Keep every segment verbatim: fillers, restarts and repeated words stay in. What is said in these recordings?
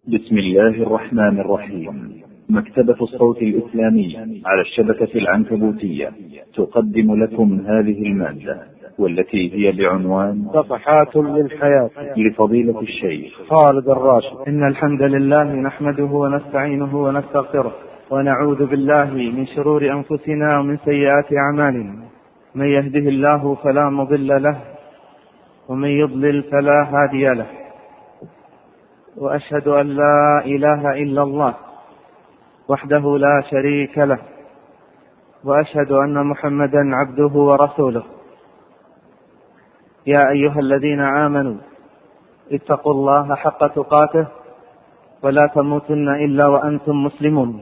بسم الله الرحمن الرحيم. مكتبة الصوت الإسلامي على الشبكة العنكبوتية تقدم لكم هذه المادة، والتي هي بعنوان صفحات للحياة لفضيلة الشيخ خالد الراشد. إن الحمد لله نحمده ونستعينه ونستغفره، ونعوذ بالله من شرور أنفسنا ومن سيئات أعمالنا. من يهده الله فلا مضل له، ومن يضلل فلا هادي له. وأشهد أن لا إله إلا الله وحده لا شريك له، وأشهد أن محمدا عبده ورسوله. يا أيها الذين آمنوا اتقوا الله حق تقاته ولا تموتن إلا وأنتم مسلمون.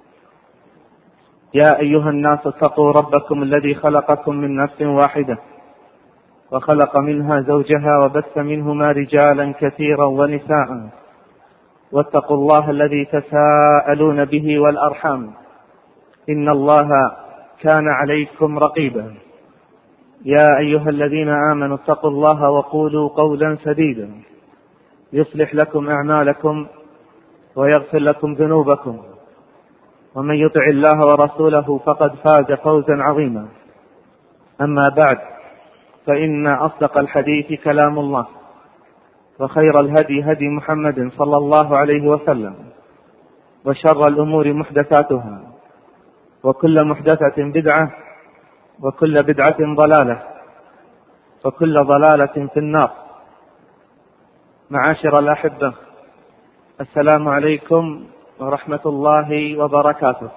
يا أيها الناس اتقوا ربكم الذي خلقكم من نفس واحدة، وخلق منها زوجها، وبث منهما رجالا كثيرا ونساء. واتقوا الله الذي تساءلون به والأرحام، إن الله كان عليكم رقيبا. يا أيها الذين آمنوا اتقوا الله وقولوا قولا سديدا يصلح لكم أعمالكم ويغفر لكم ذنوبكم، ومن يطع الله ورسوله فقد فاز فوزا عظيما. أما بعد، فإن أصدق الحديث كلام الله، وخير الهدي هدي محمد صلى الله عليه وسلم، وشر الأمور محدثاتها، وكل محدثة بدعة، وكل بدعة ضلالة، وكل ضلالة في النار. معاشر الأحبة، السلام عليكم ورحمة الله وبركاته،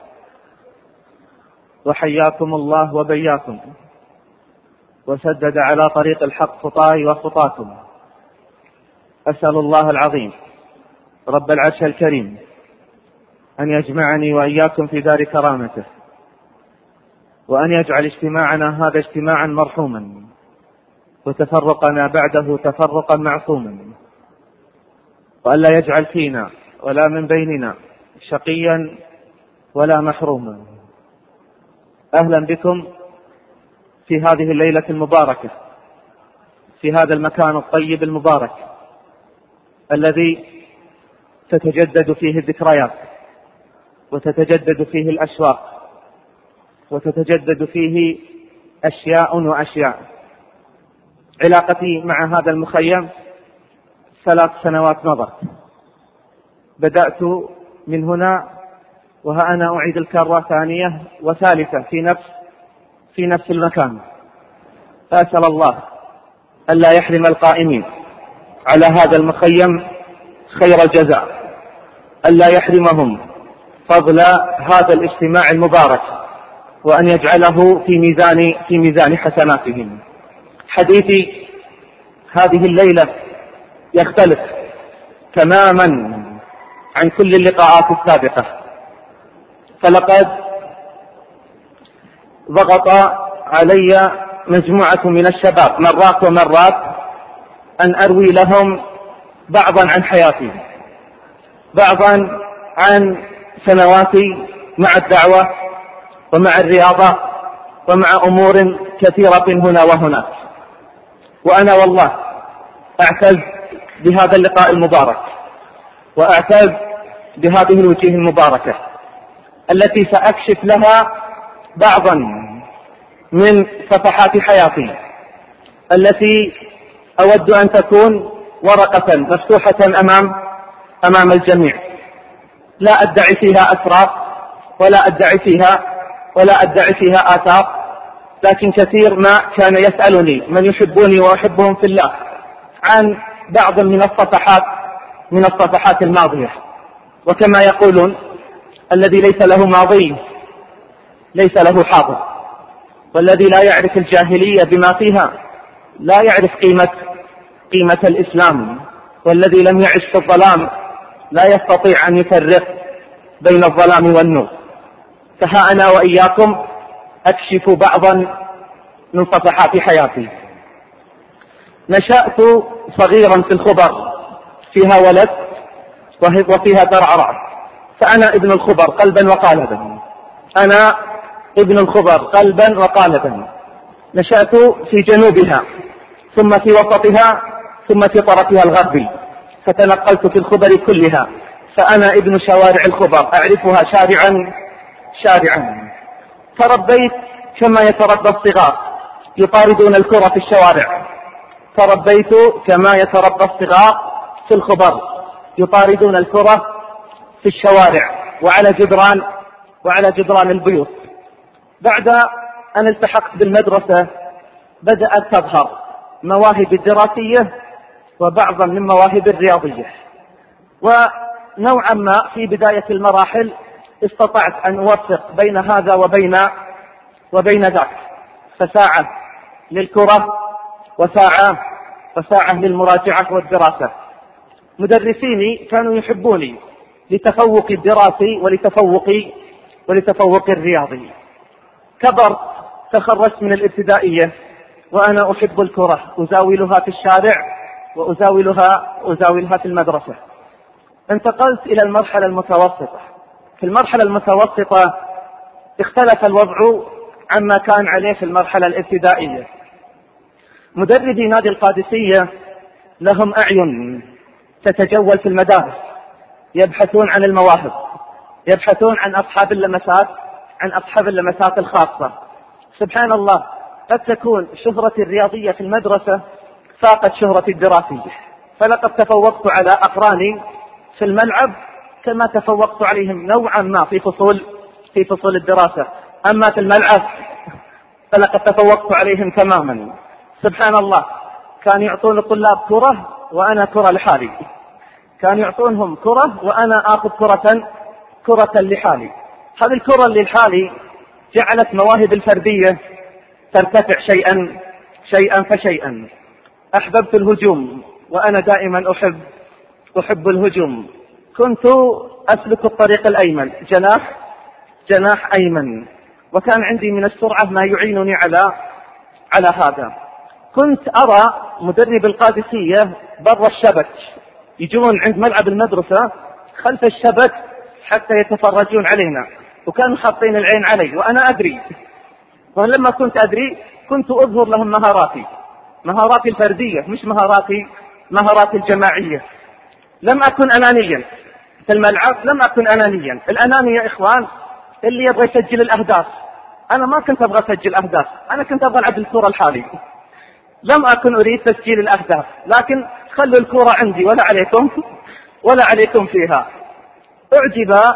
وحياكم الله وبياكم، وسدد على طريق الحق خطاي وخطاكم. أسأل الله العظيم رب العرش الكريم أن يجمعني وإياكم في دار كرامته، وأن يجعل اجتماعنا هذا اجتماعا مرحوما، وتفرقنا بعده تفرقا معصوما، وألا يجعل فينا ولا من بيننا شقيا ولا محروما. أهلا بكم في هذه الليلة المباركة، في هذا المكان الطيب المبارك الذي تتجدد فيه الذكريات، وتتجدد فيه الأشواق، وتتجدد فيه أشياء وأشياء. علاقتي مع هذا المخيم ثلاث سنوات مضت. بدأت من هنا، وها أنا أعيد الكرة ثانية وثالثة في نفس في نفس المكان. فأسأل الله ألا يحرم القائمين على هذا المخيم خير الجزاء، ألا يحرمهم فضل هذا الاجتماع المبارك، وأن يجعله في ميزان في ميزان حسناتهم. حديثي هذه الليلة يختلف تماما عن كل اللقاءات السابقة، فلقد ضغط علي مجموعة من الشباب مرات ومرات أن أروي لهم بعضا عن حياتي، بعضا عن سنواتي مع الدعوة ومع الرياضة ومع أمور كثيرة هنا وهناك. وأنا والله أعتز بهذا اللقاء المبارك، وأعتز بهذه الوجوه المباركة التي سأكشف لها بعضا من صفحات حياتي التي أود أن تكون ورقة مفتوحة أمام أمام الجميع. لا أدعي فيها أسرار، ولا أدعي فيها ولا أدعي فيها آثار، لكن كثير ما كان يسألني من يحبوني وأحبهم في الله عن بعض من الصفحات من الصفحات الماضية. وكما يقولون: الذي ليس له ماضي ليس له حاضر، والذي لا يعرف الجاهلية بما فيها لا يعرف قيمة قيمة الإسلام، والذي لم يعش في الظلام لا يستطيع أن يفرق بين الظلام والنور. فها أنا وإياكم أكشف بعضا من صفحات حياتي. نشأت صغيرا في الخبر، فيها ولد وفيها درعرع، فأنا ابن الخبر قلبا وقالبا، أنا ابن الخبر قلبا وقالبا. نشأت في جنوبها، ثم في وسطها، ثم في طرفها الغربي، فتنقلت في الخبر كلها، فأنا ابن شوارع الخبر، أعرفها شارعا شارعا. تربيت كما يتربى الصغار يطاردون الكرة في الشوارع، تربيت كما يتربى الصغار في الخبر يطاردون الكرة في الشوارع وعلى جدران وعلى جدران البيوت. بعد أن التحقت بالمدرسة بدأت تظهر مواهب الدراسية وبعضا من مواهب الرياضية، ونوعا ما في بداية المراحل استطعت أن أوفق بين هذا وبين وبين ذاك، فساعة للكرة وساعة وساعة للمراجعة والدراسة. مدرسيني كانوا يحبوني لتفوقي الدراسي ولتفوقي ولتفوقي الرياضي. كبرت، تخرجت من الابتدائية وأنا أحب الكرة، أزاولها في الشارع وأزاولها أزاولها في المدرسة. انتقلت إلى المرحلة المتوسطة. في المرحلة المتوسطة اختلف الوضع عما كان عليه في المرحلة الابتدائية. مدربي نادي القادسية لهم أعين تتجول في المدارس، يبحثون عن المواهب، يبحثون عن أصحاب اللمسات عن أصحاب اللمسات الخاصة. سبحان الله، قد تكون شهرتي الرياضية في المدرسة فاقت شهرتي الدراسية، فلقد تفوقت على أقراني في الملعب كما تفوقت عليهم نوعا ما في فصول في فصول الدراسة، أما في الملعب فلقد تفوقت عليهم تماما. سبحان الله، كان يعطون الطلاب كرة وأنا كرة لحالي، كان يعطونهم كرة وأنا آخذ كرة كرة لحالي. هذه الكرة اللي لحالي جعلت مواهب الفردية ترتفع شيئا شيئا فشيئا. أحببت الهجوم وأنا دائما أحب أحب الهجوم. كنت أسلك الطريق الأيمن، جناح جناح أيمن، وكان عندي من السرعة ما يعينني على على هذا. كنت أرى مدرب القادسية برا الشبك، يجون عند ملعب المدرسة خلف الشبك حتى يتفرجون علينا، وكانوا حاطين العين علي وأنا أدري. ولما كنت أدري كنت أظهر لهم مهاراتي مهاراتي الفردية، مش مهاراتي مهاراتي الجماعية. لم أكن أنانيا في الملعب، لم أكن أنانيا. الأناني يا إخوان اللي يبغى يسجل الأهداف، أنا ما كنت أبغى أسجل أهداف، أنا كنت أبغى ألعب الكرة الحالي. لم أكن أريد تسجيل الأهداف، لكن خلوا الكرة عندي ولا عليكم ولا عليكم فيها. أعجب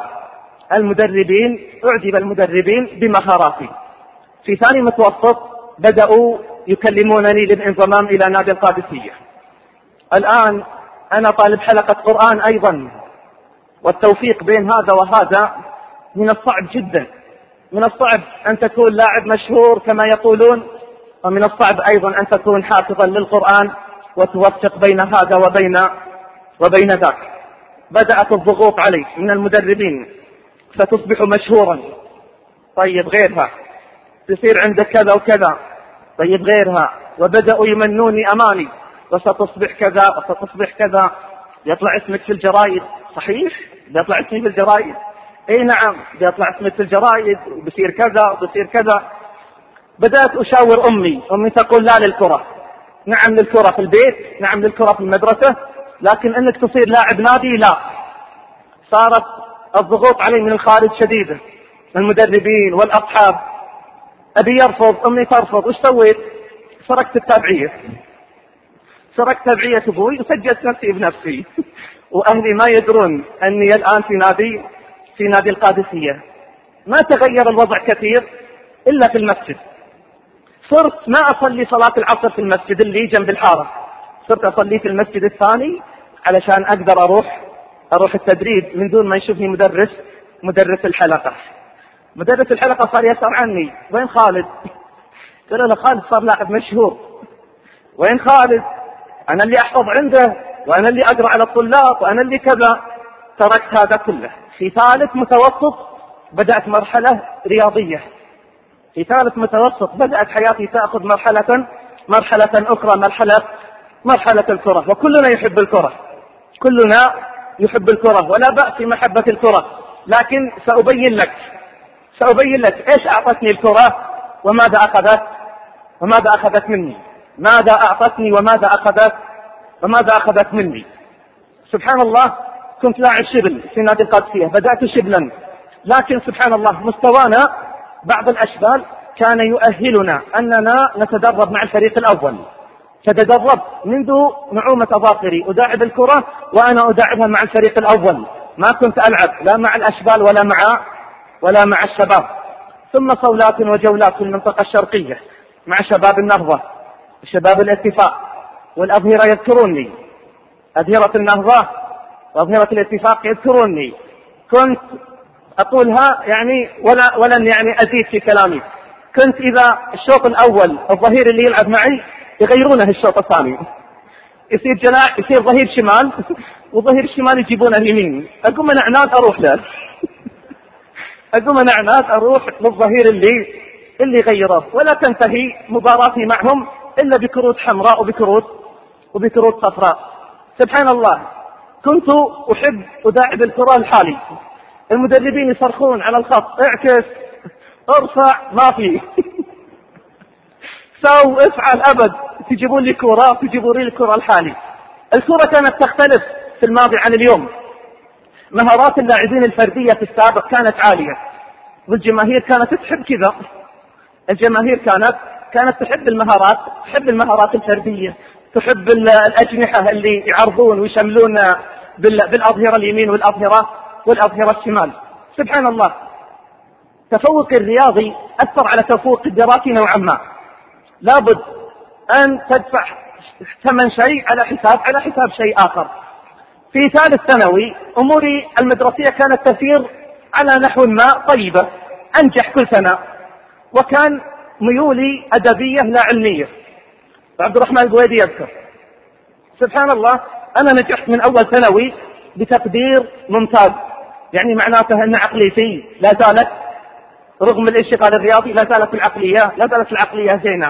المدربين أعجب المدربين بمهاراتي. في ثاني متوسط بدأوا يكلمونني للانضمام إلى نادي القادسية. الآن أنا طالب حلقة قرآن أيضا، والتوفيق بين هذا وهذا من الصعب جدا. من الصعب أن تكون لاعب مشهور كما يقولون، ومن الصعب أيضا أن تكون حافظا للقرآن وتوفق بين هذا وبين وبين ذاك. بدأت الضغوط علي من المدربين، ستصبح مشهورا، طيب غيرها، تصير عندك كذا وكذا، طيب غيرها، وبدأوا يمنوني أماني، وستصبح كذا وستصبح كذا، يطلع اسمك في الجرائد. صحيح يطلع اسمي في الجرائد، اي نعم يطلع اسمك في الجرائد، وبصير كذا وبصير كذا. بدأت أشاور أمي، أمي تقول لا للكرة، نعم للكرة في البيت، نعم للكرة في المدرسة، لكن أنك تصير لاعب نادي لا. صارت الضغوط علي من الخارج شديدة، المدربين والأصحاب. أبي يرفض، أمي ترفض، وش سويت؟ سرقت التابعية سرقت تابعية أبوي وسجلت نفسي بنفسي وأهلي ما يدرون أني الآن في نادي في نادي القادسية. ما تغير الوضع كثير إلا في المسجد. صرت ما أصلي صلاة العصر في المسجد اللي جنب الحارة، صرت أصلي في المسجد الثاني علشان أقدر أروح أروح التدريب من دون ما يشوفني مدرس مدرس الحلقة. مدرس الحلقة صار يسأل عني، وين خالد؟ قال له خالد صار لاعب مشهور. وين خالد؟ أنا اللي أحفظ عنده، وأنا اللي أقرأ على الطلاب، وأنا اللي كذا. تركت هذا كله. في ثالث متوسط بدأت مرحلة رياضية. في ثالث متوسط بدأت حياتي تأخذ مرحلة مرحلة أخرى، مرحلة مرحلة الكرة. وكلنا يحب الكرة، كلنا يحب الكرة، ولا بأس في محبة الكرة. لكن سأبين لك سأبين لك إيش أعطتني الكرة وماذا أخذت وماذا أخذت مني. ماذا أعطتني وماذا أخذت وماذا أخذت مني. سبحان الله، كنت لاعب شبل في نادي القادسية، بدأت شبلا، لكن سبحان الله مستوانا بعض الأشبال كان يؤهلنا أننا نتدرب مع الفريق الأول، فتدربت منذ نعومة أظافري أداعب الكرة وأنا أداعبها مع الفريق الأول، ما كنت ألعب لا مع الأشبال ولا مع ولا مع الشباب. ثم صولات وجولات في المنطقة الشرقية مع شباب النهضة شباب الاتفاق، والأظهرة يذكروني، أظهرة النهضة وأظهرة الاتفاق يذكروني، كنت أقولها يعني ولا ولن يعني أزيد في كلامي. كنت إذا الشوط الأول الظهير اللي يلعب معي يغيرونه الشوط الثاني، يصير جناح يصير ظهير شمال وظهير الشمال يجيبونه اليمين، أقوم أنا عناد أروح له أقوم أنا عناد أروح للظهير اللي اللي غيره، ولا تنتهي مباراتي معهم إلا بكروت حمراء وبكروت وبكروت صفراء. سبحان الله كنت أحب أداعب الكرة الحالي، المدربين يصرخون على الخط اعكس ارفع ما في سو افعل أبد، تجيبون لي كرة تجيبون لي الكرة الحالي. الكرة كانت تختلف في الماضي عن اليوم، مهارات اللاعبين الفردية في السابق كانت عالية والجماهير كانت تحب كذا، الجماهير كانت كانت تحب المهارات، تحب المهارات الفردية، تحب الأجنحة اللي يعرضون ويشملون بالأظهرة اليمين والأظهرة والأظهرة الشمال. سبحان الله تفوق الرياضي أثر على تفوق الدراسي نوعا ما، لابد أن تدفع ثمن شيء على حساب على حساب شيء آخر. في ثالث ثانوي أموري المدرسية كانت تسير على نحو ما طيبة، أنجح كل سنة، وكان ميولي أدبية لا علمية. عبد الرحمن القويدي يذكر سبحان الله أنا نجحت من أول ثانوي بتقدير ممتاز، يعني معناته أن عقليتي لا زالت رغم الانشغال الرياضي لا زالت العقلية لا زالت العقلية زينة.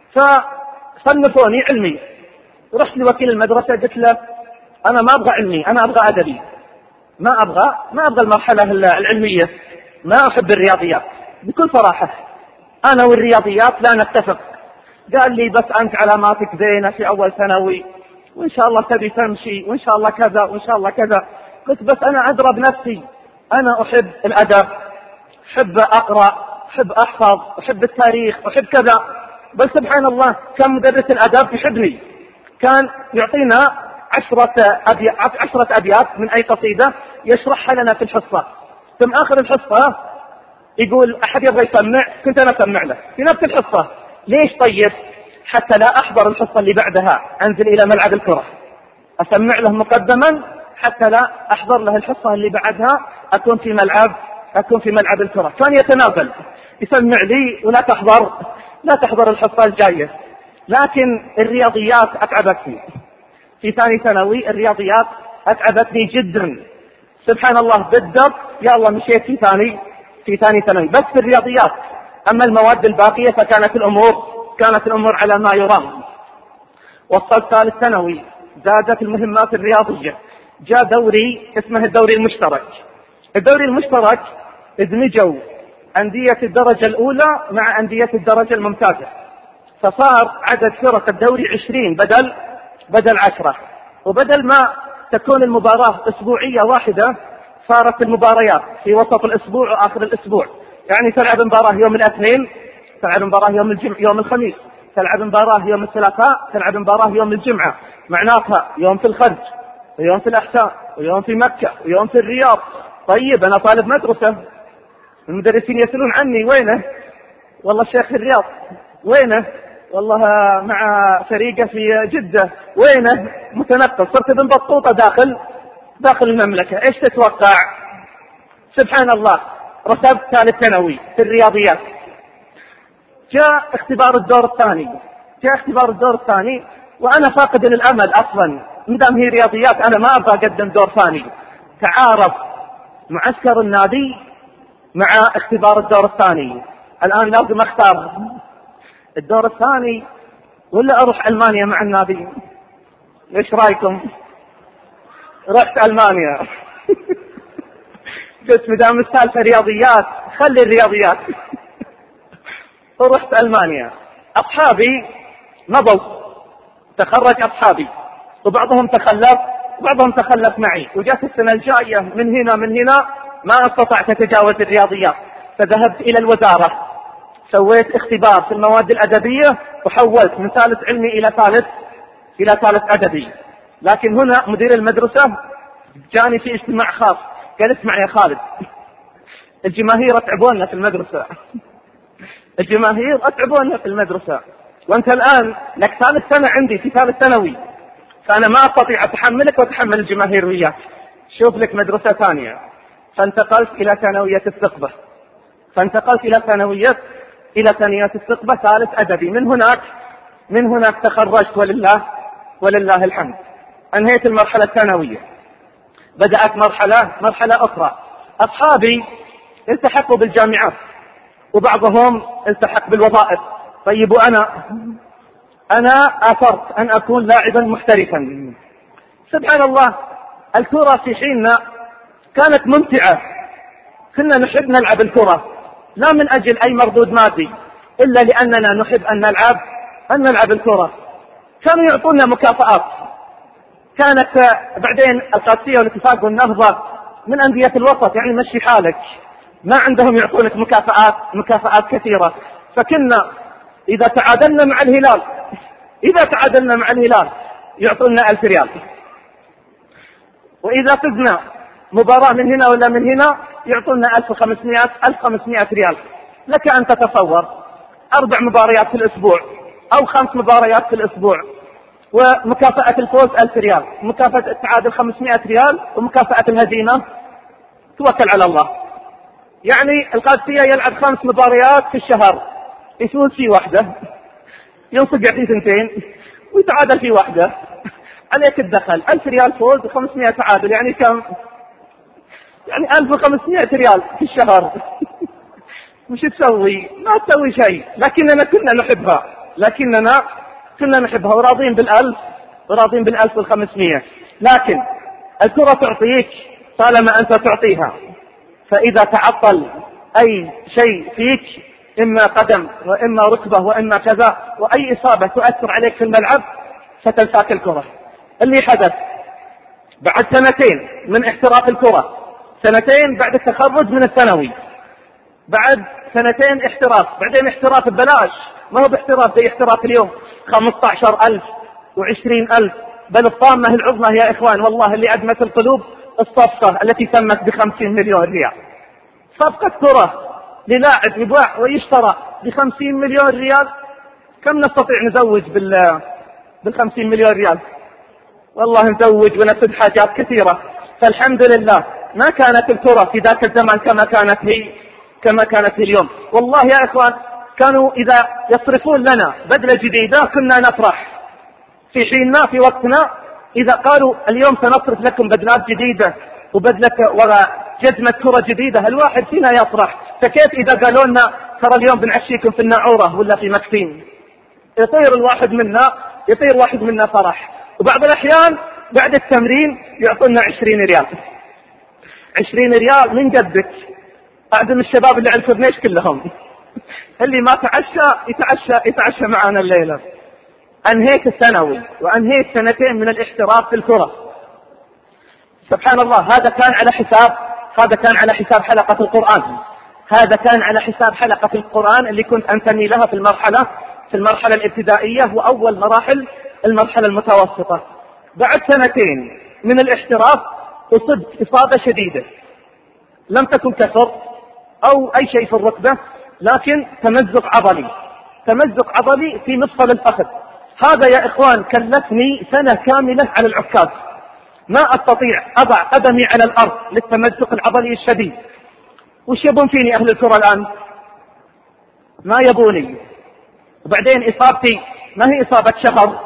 فصنفوني علمي، رحت لوكيل المدرسة قلت له أنا ما أبغى علمي، أنا أبغى أدبي، ما أبغى ما أبغى المرحلة العلمية، ما أحب الرياضيات بكل صراحة، أنا والرياضيات لا نتفق. قال لي بس أنت علاماتك زينة في أول ثانوي وإن شاء الله تبي تمشي وإن شاء الله كذا وإن شاء الله كذا. قلت بس أنا أدرى بنفسي، أنا أحب الأدب، أحب أقرأ، أحب أحفظ، أحب التاريخ، أحب كذا. بل سبحان الله كان مدرس الأدب يحبني، كان يعطينا عشرة أبيات, عشرة أبيات من أي قصيدة يشرحها لنا في الحصة، ثم آخر الحصة يقول أحد يبغى يسمع، كنت أنا أسمع له في نفس الحصة. ليش طيب؟ حتى لا أحضر الحصة اللي بعدها أنزل إلى ملعب الكرة أسمع له مقدما، حتى لا أحضر له الحصة اللي بعدها أكون في ملعب أكون في ملعب الكرة. كان يتنازل يسمع لي ولا تحضر لا تحضر الحصة الجاية. لكن الرياضيات أتعبتني في ثاني ثانوي، الرياضيات أتعبتني جدا سبحان الله. بالضبط يا الله مشيت في ثاني في ثاني ثانوي بس في الرياضيات، أما المواد الباقية فكانت الأمور كانت الأمور على ما يرام. وصلت ثالث ثانوي زادت المهمات الرياضية، جاء دوري اسمه الدوري المشترك. الدوري المشترك ادمجوا أندية الدرجة الأولى مع أندية الدرجة الممتازة، فصار عدد فرق الدوري عشرين بدل بدل عشرة، وبدل ما تكون المباراة أسبوعية واحدة صارت المباريات في وسط الأسبوع وآخر الأسبوع. يعني تلعب مباراة يوم الاثنين، تلعب مباراة يوم الجمعة يوم الخميس، تلعب مباراة يوم الثلاثاء، تلعب مباراة يوم الجمعة، معناتها يوم في الخرج ويوم في الأحساء ويوم في مكة ويوم في الرياض. طيب أنا طالب مدرسة، المدرسين يسألون عني وينه؟ والله الشيخ في الرياض. وينه؟ والله مع فريقه في جدة. وينه؟ متنقل، صرت ابن بطوطة داخل داخل المملكة. ايش تتوقع؟ سبحان الله رتبت ثالث ثانوي في الرياضيات. جاء اختبار الدور الثاني جاء اختبار الدور الثاني وانا فاقد للامل اصلا، مدام هي رياضيات انا ما ابغى اقدم دور ثاني. تعارف معسكر النادي مع اختبار الدور الثاني، الان لازم اختار الدور الثاني ولا اروح المانيا مع النادي. ايش رايكم؟ رحت المانيا قلت مدام السالفه رياضيات خلي الرياضيات ورحت المانيا. اصحابي مضوا، تخرج اصحابي وبعضهم تخلف بعضهم تخلف معي، وجات السنة الجاية من هنا من هنا ما استطعت أتجاوز الرياضيات، فذهبت إلى الوزارة، سويت اختبار في المواد الأدبية وحولت من ثالث علمي إلى ثالث إلى ثالث أدبي. لكن هنا مدير المدرسة جاني في اجتماع خاص، قال اسمع يا خالد، الجماهير أتعبونا في المدرسة الجماهير أتعبونا في المدرسة، وأنت الآن لك ثالث سنة عندي في ثالث ثانوي، فأنا ما أستطيع أتحملك وأتحمل الجماهير وياك، شوف لك مدرسة ثانية. فانتقلت إلى ثانوية الثقبة فانتقلت إلى ثانوية إلى ثانوية الثقبة ثالث أدبي. من هناك من هناك تخرجت ولله ولله الحمد. أنهيت المرحلة الثانوية، بدأت مرحلة مرحلة أخرى. أصحابي التحقوا بالجامعات وبعضهم التحق بالوظائف. طيب وأنا أنا آثرت أن أكون لاعبا محترفا. سبحان الله، الكرة في حيننا كانت ممتعة، كنا نحب نلعب الكرة لا من أجل أي مردود مادي، إلا لأننا نحب أن نلعب أن نلعب الكرة. كانوا يعطونا مكافآت، كانت بعدين القادسية والاتفاق والنهضة من أندية الوسط، يعني مشي حالك، ما عندهم يعطونك مكافآت مكافآت كثيرة. فكنا إذا تعادلنا مع الهلال إذا تعادلنا مع الهلال يعطونا ألف ريال، وإذا فزنا مباراة من هنا ولا من هنا يعطونا ألف وخمسمائة ريال. لك أن تتصور أربع مباريات في الأسبوع أو خمس مباريات في الأسبوع، ومكافأة الفوز ألف ريال، مكافأة التعادل خمسمائة ريال، ومكافأة الهزيمة توكل على الله. يعني القادسية يلعب خمس مباريات في الشهر، يفوز في واحدة، ينصقع في ثنتين، ويتعادل في واحدة، عليك الدخل ألف ريال فوز وخمسمائة تعادل، يعني كم؟ يعني ألف وخمسمائة ريال في الشهر. مش تسوي؟ ما تسوي شيء. لكننا كنا نحبها لكننا كنا نحبها وراضين بالألف وراضين بالألف والخمسمائة. لكن الكرة تعطيك طالما أنت تعطيها، فإذا تعطل أي شيء فيك، إما قدم وإما ركبة وإما كذا، وأي إصابة تؤثر عليك في الملعب، ستنساك الكرة. اللي حدث بعد سنتين من احتراف الكرة، سنتين بعد التخرج من الثانوي، بعد سنتين احتراف، بعدين احتراف ببلاش، ما هو باحتراف زي احتراف اليوم خمسة عشر ألف وعشرين ألف، بل الطامة العظمى يا إخوان والله اللي أدمت القلوب الصفقة التي تمت بخمسين مليون ريال. صفقة كرة للاعب يباع ويشترى بخمسين مليون ريال، كم نستطيع نزوج بال بالخمسين مليون ريال؟ والله نزوج ونسد حاجات كثيرة. فالحمد لله ما كانت الكرة في ذاك الزمان كما كانت هي كما كانت هي اليوم. والله يا إخوان كانوا إذا يصرفون لنا بدلة جديدة كنا نفرح في حيننا في وقتنا. إذا قالوا اليوم سنصرف لكم بدلات جديدة وبدلة وجزمة كرة جديدة، الواحد فينا يفرح. فكيف إذا قالوا لنا ترى اليوم بنعشيكم في الناعورة ولا في مكتين؟ يطير الواحد منا يطير واحد منا فرح. وبعض الأحيان بعد التمرين يعطونا عشرين ريال عشرين ريال من قدك. أعدم الشباب اللي على الكورنيش كلهم اللي ما تعشى يتعشى يتعشى معنا الليلة. أنهيت الثانوي وأنهيت سنتين من الاحتراف في الكرة. سبحان الله، هذا كان على حساب هذا كان على حساب حلقة القرآن هذا كان على حساب حلقة القرآن اللي كنت أنتمي لها في المرحلة في المرحلة الابتدائية وأول مراحل المرحلة المتوسطة. بعد سنتين من الاحتراف أصبت إصابة شديدة، لم تكن كسر أو أي شيء في الركبة، لكن تمزق عضلي تمزق عضلي في مفصل الفخذ. هذا يا إخوان كلفني سنة كاملة على العكاز، ما أستطيع أضع قدمي على الأرض للتمزق العضلي الشديد. وش يبون فيني أهل الكرة الآن؟ ما يبوني. وبعدين إصابتي ما هي إصابة شهر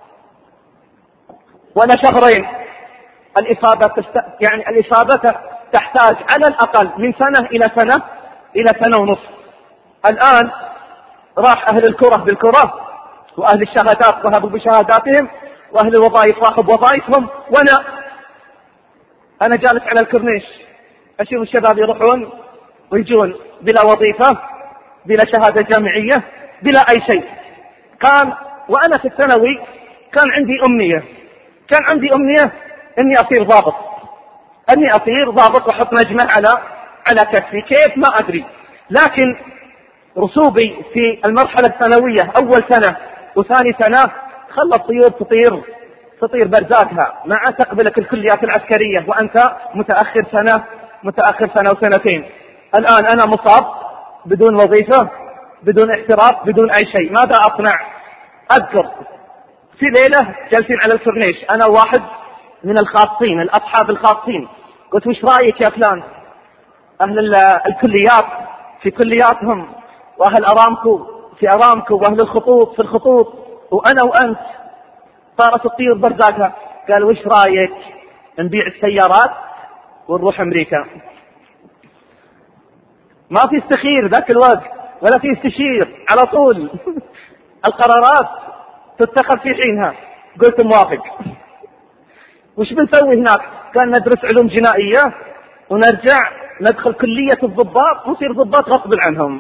ولا شهرين، الإصابة تست... يعني الإصابة تحتاج على الأقل من سنة إلى سنة إلى سنة ونصف. الآن راح أهل الكرة بالكرة، وأهل الشهادات ذهبوا بشهاداتهم، وأهل الوظائف راحوا بوظائفهم، وأنا أنا جالس على الكورنيش أشوف الشباب يروحون ويجون بلا وظيفة، بلا شهادة جامعية، بلا أي شيء. كان وأنا في الثانوي كان عندي أمنية كان عندي أمنية اني اصير ضابط، اني اصير ضابط واحط نجمة على على كتفي، كيف ما ادري. لكن رسوبي في المرحلة الثانوية اول سنة وثاني سنة خلى الطيور تطير تطير برزاقها مع تقبلك الكليات العسكرية وانت متأخر سنة متأخر سنة وسنتين. الان انا مصاب بدون وظيفة بدون احتراف بدون اي شيء، ماذا اصنع؟ اذكر في ليلة جالسين على الكورنيش انا واحد من الخاصين الاصحاب الخاصين، قلت وش رايك يا فلان؟ اهل الكليات في كلياتهم، واهل ارامكو في ارامكو، واهل الخطوط في الخطوط، وانا وانت صارت تطير برزاقها. قال وش رايك نبيع السيارات ونروح امريكا؟ ما في استخير ذاك الوقت ولا في استشير، على طول القرارات تتخذ في حينها. قلت موافق. وش بنسوي هناك؟ كان ندرس علوم جنائية ونرجع ندخل كلية الضباط ونصير ضباط غصب عنهم.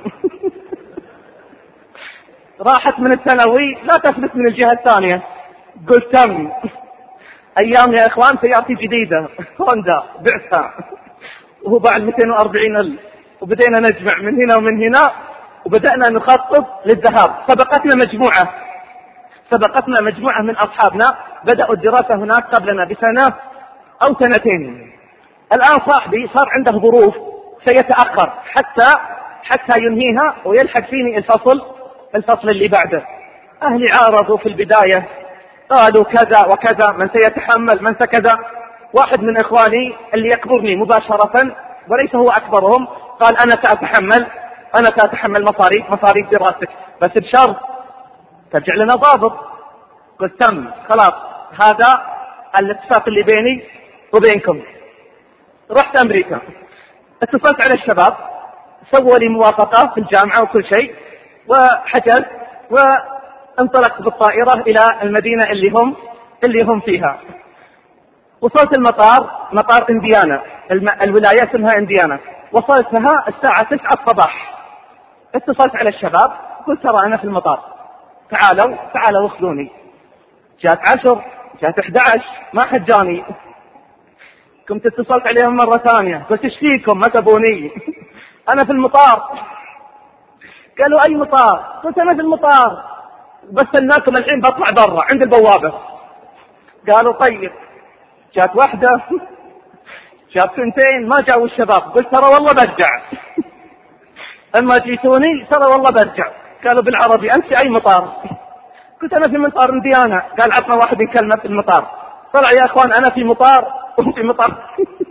راحت من الثانوي لا تفلت من الجهة الثانية. قلت تم ايام يا اخوان، سيارتي جديدة هوندا بعتها وهو بعد مئتين وأربعين ألف، وبدينا نجمع من هنا ومن هنا وبدأنا نخطط للذهاب. سبقتنا مجموعة سبقتنا مجموعة من أصحابنا بدأوا الدراسة هناك قبلنا بسنة أو سنتين. الآن صاحبي صار عنده ظروف سيتأخر حتى حتى ينهيها ويلحق فيني الفصل الفصل اللي بعده. أهلي عارضوا في البداية، قالوا كذا وكذا، من سيتحمل من سكذا. واحد من إخواني اللي يكبرني مباشرة وليس هو أكبرهم قال أنا سأتحمل أنا سأتحمل مصاريف مصاريف دراستك، بس بشرط ترجع لنا ضابط. قلت تم خلاص، هذا الاتفاق اللي بيني وبينكم. رحت أمريكا، اتصلت على الشباب، سووا لي موافقة في الجامعة وكل شيء، وحجزت وانطلقت بالطائرة إلى المدينة اللي هم اللي هم فيها. وصلت المطار، مطار إنديانا، الولاية اسمها إنديانا. وصلتها الساعة تسعة الصباح. اتصلت على الشباب قلت ترى أنا في المطار، تعالوا تعالوا واخذوني. جات عشر، جات أحد عشر، ما حد جاني. كنت اتصلت عليهم مرة ثانية قلت ايش فيكم ما تبوني؟ أنا في المطار. قالوا أي مطار؟ قلت أنا في المطار بس الناكم الحين بطلع برا عند البوابة. قالوا طيب. جات واحدة، جات سنتين، ما جاءوا الشباب. قلت ترى والله برجع. أما جيتوني ترى والله برجع. قالوا بالعربي أنت في أي مطار؟ قلت أنا في مطار إنديانا. قال عطنا واحد كلمة في المطار. طلع يا أخوان أنا في مطار وهم في مطار.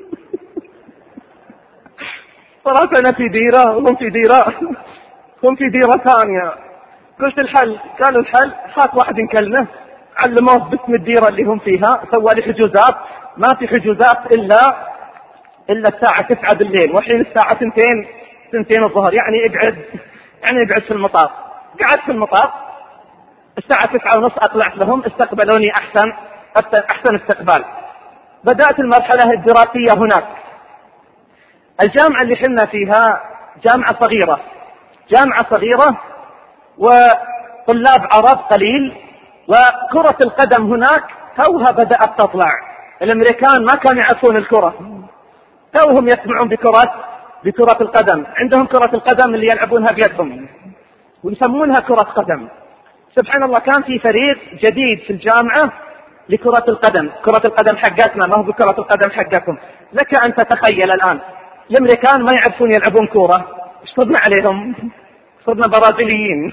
طلعت أنا في ديرة وهم في ديرة هم في ديرة ثانية. قلت الحل؟ قالوا الحل هات واحد كلمة. علموه باسم الديرة اللي هم فيها، سوى لي حجوزات. ما في حجوزات إلا إلا الساعة تسعة بالليل، والحين الساعة سنتين سنتين الظهر، يعني اقعد يعني اقعد في المطار. قعدت في المطار الساعة تسعة ونص، أطلعت لهم، استقبلوني أحسن أحسن استقبال. بدأت المرحلة الدراسية هناك. الجامعة اللي حنا فيها جامعة صغيرة جامعة صغيرة وطلاب عرب قليل، وكرة القدم هناك توها بدأت تطلع. الأمريكان ما كانوا يعرفون الكرة، توهم يسمعون بكرة بكرة القدم. عندهم كرة القدم اللي يلعبونها بيدهم ويسمونها كرة قدم. سبحان الله، كان في فريق جديد في الجامعة لكرة القدم. كرة القدم حقتنا ما هو بكرة القدم حقكم. لك أن تتخيل الآن الأمريكان ما يعرفون يلعبون كرة، صرنا عليهم، صرنا برازيليين.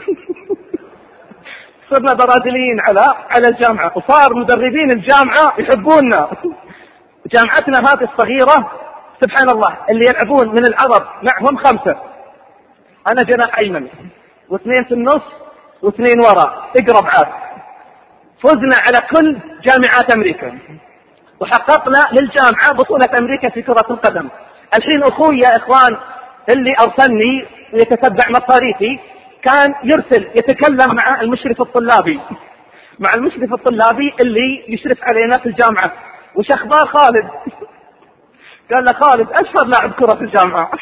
صرنا برازيليين على على الجامعة، وصار مدربين الجامعة يحبوننا. جامعتنا هذه الصغيرة سبحان الله اللي يلعبون من العرب معهم خمسة، أنا جناح أيمن واثنين في النص واثنين وراء اقرب عاد. فزنا على كل جامعات أمريكا وحققنا للجامعة بطولة أمريكا في كرة القدم. الحين أخوي يا إخوان اللي أرسلني يتتبع مصاريفي كان يرسل يتكلم مع المشرف الطلابي مع المشرف الطلابي اللي يشرف علينا في الجامعة. وش أخبار خالد؟ قال له خالد أشهر لاعب كرة في الجامعة.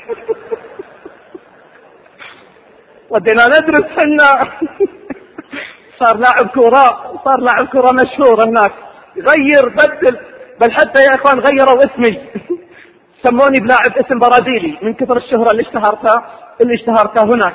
ودينا ندرس حنا. صار لاعب كرة صار لاعب كرة مشهور هناك، غير بدل بل حتى يا إخوان غيروا اسمي سموني بلاعب اسم برازيلي من كثر الشهرة اللي اشتهرتها اللي اشتهرتها هناك.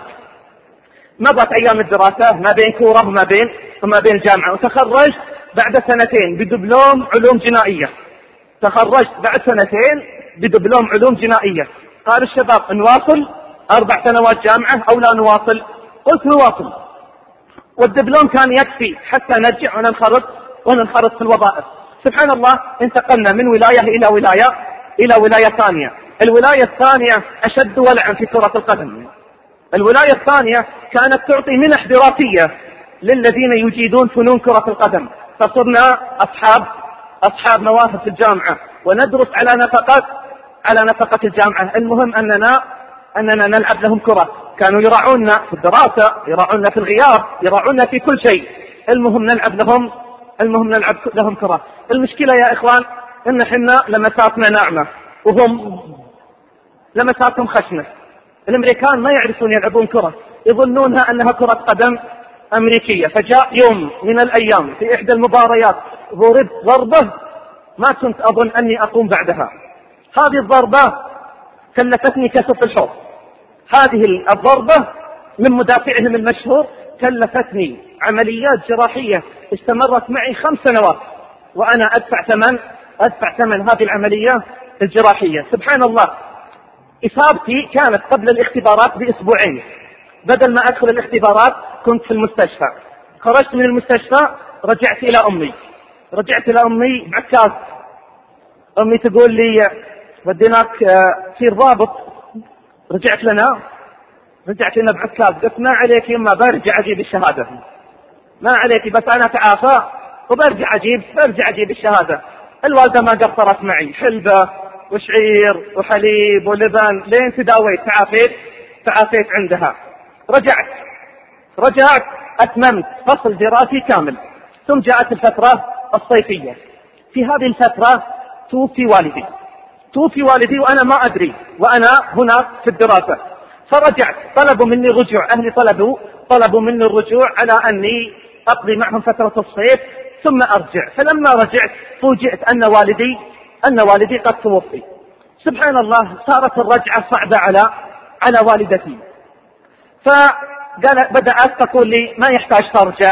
مضت أيام الدراسة ما بين كورة وما بين وما بين الجامعة، وتخرجت بعد سنتين بدبلوم علوم جنائية. تخرجت بعد سنتين بدبلوم علوم جنائية. قال الشباب نواصل أربع سنوات جامعة أو لا نواصل؟ قلت نواصل، والدبلوم كان يكفي حتى نرجع وننخرط وننخرط في الوظائف. سبحان الله، انتقلنا من ولاية إلى ولاية إلى ولاية ثانية. الولاية الثانية أشد ولعا في كرة القدم. الولاية الثانية كانت تعطي منح دراسية للذين يجيدون فنون كرة القدم، فصرنا أصحاب أصحاب مواهب في الجامعة وندرس على نفقة على نفقة الجامعة. المهم أننا أننا نلعب لهم كرة، كانوا يراعونا في الدراسة، يراعونا في الغياب، يراعونا في كل شيء. المهم نلعب لهم المهم نلعب لهم كرة. المشكلة يا إخوان إن حنا لمساتنا ناعمة وهم لمساتهم خشنة. الأمريكان ما يعرفون يلعبون كرة، يظنونها أنها كرة قدم أمريكية. فجاء يوم من الأيام في إحدى المباريات ضربت ضربة ما كنت أظن أني أقوم بعدها. هذه الضربة كلفتني كسر في الحوض. هذه الضربة من مدافعهم المشهور كلفتني عمليات جراحية استمرت معي خمس سنوات وأنا أدفع ثمن أدفع ثمن هذه العملية الجراحية. سبحان الله، إصابتي كانت قبل الاختبارات بأسبوعين. بدل ما أدخل الاختبارات كنت في المستشفى. خرجت من المستشفى رجعت إلى أمي رجعت إلى أمي بعكاز. أمي تقول لي وديناك تصير ضابط. رجعت لنا رجعت لنا بعكاز. قلت ما عليك يما، برجع أجيب الشهادة. ما عليك، بس أنا تعافى وبرجع أجيب برجع أجيب الشهادة. الوالدة ما قصرت معي، حلبة وشعير وحليب ولبن لين تداويت تعافيت تعافيت عندها. رجعت رجعت أتممت فصل دراسي كامل. ثم جاءت الفترة الصيفية. في هذه الفترة توفي والدي توفي والدي وأنا ما أدري، وأنا هناك في الدراسة. فرجعت، طلبوا مني الرجوع، أهلي طلبوا طلبوا مني الرجوع على أني أقضي معهم فترة الصيف ثم أرجع. فلما رجعت فوجئت أن والدي أن والدي قد توفي. سبحان الله، صارت الرجعة صعبة على على والدتي. فقال بدأت تقول لي ما يحتاج ترجع،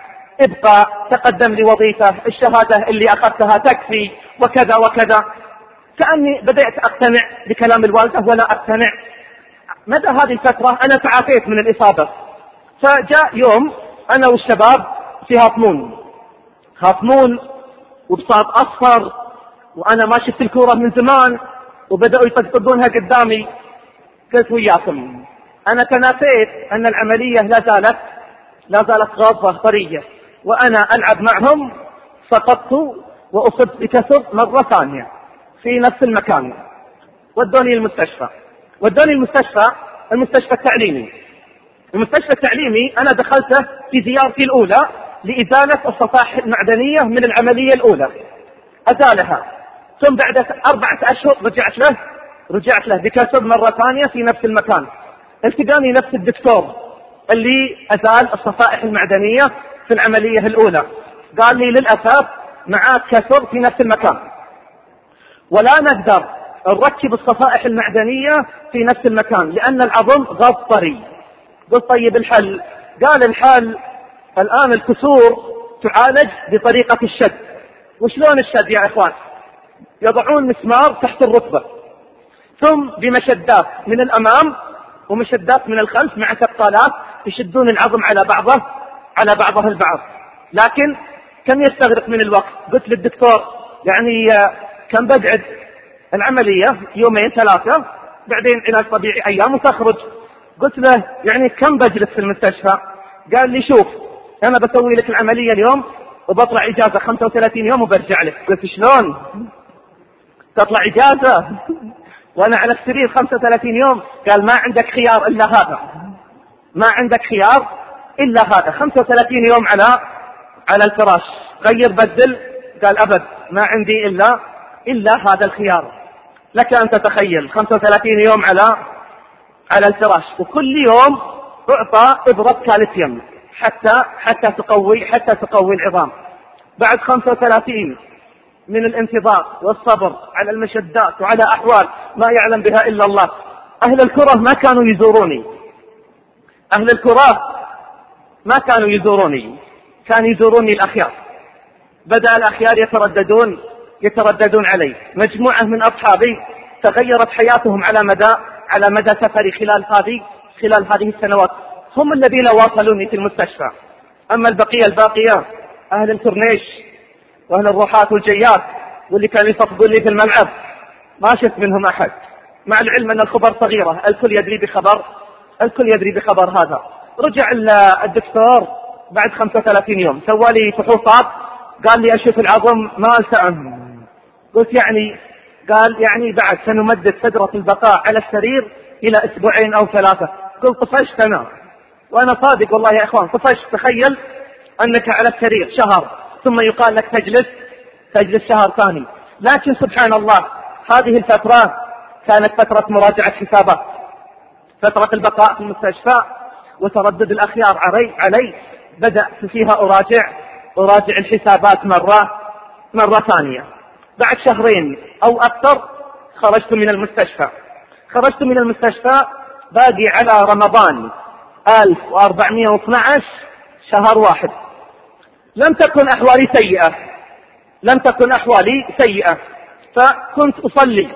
ابقى، تقدم لي وظيفة، الشهادة اللي أخذتها تكفي وكذا وكذا. كأني بدأت أقتنع بكلام الوالدة ولا أقتنع. مدى هذه الفترة أنا تعافيت من الإصابة. فجاء يوم أنا والشباب في هاطمون هاطمون وبساط أصفر، وأنا ما شفت الكورة من زمان وبدأوا يطقطقونها قدامي. قلت وياكم، أنا تناسيت أن العملية لا زالت لا زالت غاضة طرية، وأنا ألعب معهم. سقطت وأصبت بكسر مرة ثانية في نفس المكان. ودوني المستشفى ودوني المستشفى المستشفى التعليمي. المستشفى التعليمي أنا دخلته في زيارتي الأولى لإزالة الصفائح المعدنية من العملية الأولى، أزالها. ثم بعد أربعة أشهر رجعت له رجعت له بكسر مرة ثانية في نفس المكان. التقاني نفس الدكتور اللي أزال الصفائح المعدنية في العملية الأولى، قال لي للأسف معاك كسر في نفس المكان ولا نقدر نركب الصفائح المعدنية في نفس المكان لأن العظم غض طري. قلت طيب الحل؟ قال الحل الآن الكسور تعالج بطريقة الشد. وشلون الشد يا إخوان؟ يضعون مسمار تحت الركبة ثم بمشدات من الأمام ومشدات من الخلف مع ثقالات يشدون العظم على بعضه على بعضه البعض. لكن كم يستغرق من الوقت؟ قلت للدكتور يعني كم بقعد العملية؟ يومين ثلاثة، بعدين علاج طبيعي أيام وتخرج. قلت له يعني كم بجلس في المستشفى؟ قال لي شوف أنا بسوي لك العملية اليوم وبطلع إجازة خمسة وثلاثين يوم وبرجع لك. قلت شلون تطلع إجازة وأنا على السرير خمسة وثلاثين يوم؟ قال ما عندك خيار إلا هذا ما عندك خيار إلا هذا خمسة وثلاثين يوم على على الفراش، غير بدل. قال أبد ما عندي إلا إلا هذا الخيار. لك أن تتخيل خمسة وثلاثين يوم على على الفراش، وكل يوم أعطى إبرة كالسيوم حتى حتى تقوي حتى تقوي العظام. بعد خمسة وثلاثين من الانتظار والصبر على المشدات وعلى أحوال ما يعلم بها إلا الله. أهل الكرة ما كانوا يزوروني، أهل الكرة ما كانوا يزوروني، كانوا يزوروني الأخيار. بدأ الأخيار يترددون يترددون علي. مجموعة من أصحابي تغيرت حياتهم على مدى على مدى سفري خلال هذه خلال هذه السنوات، هم الذين واصلوني في المستشفى. أما البقية الباقية أهل الكورنيش وأهل الروحات والجيات واللي كانوا يصفقون لي في الملعب ما شفت منهم أحد، مع العلم أن الخبر صغيرة، الكل يدري بخبر الكل يدري بخبر هذا. رجع الدكتور بعد خمسة وثلاثين يوم سوالي فحوصات، قال لي أشوف العظم ما ألتئم. قلت يعني؟ قال يعني بعد سنمدد فترة البقاء على السرير إلى أسبوعين أو ثلاثة. قلت طفشت أنا، وأنا صادق والله يا إخوان طفشت. تخيل أنك على السرير شهر ثم يقال لك تجلس تجلس شهر ثاني. لكن سبحان الله هذه الفترة كانت فترة مراجعة حسابات، فترة البقاء في المستشفى وتردد الأخيار علي علي بدأت فيها أراجع أراجع الحسابات مرة مرة ثانية. بعد شهرين أو أكثر خرجت من المستشفى خرجت من المستشفى باقي على رمضان ألف وأربعمائة واثني عشر شهر واحد. لم تكن أحوالي سيئة لم تكن أحوالي سيئة فكنت أصلي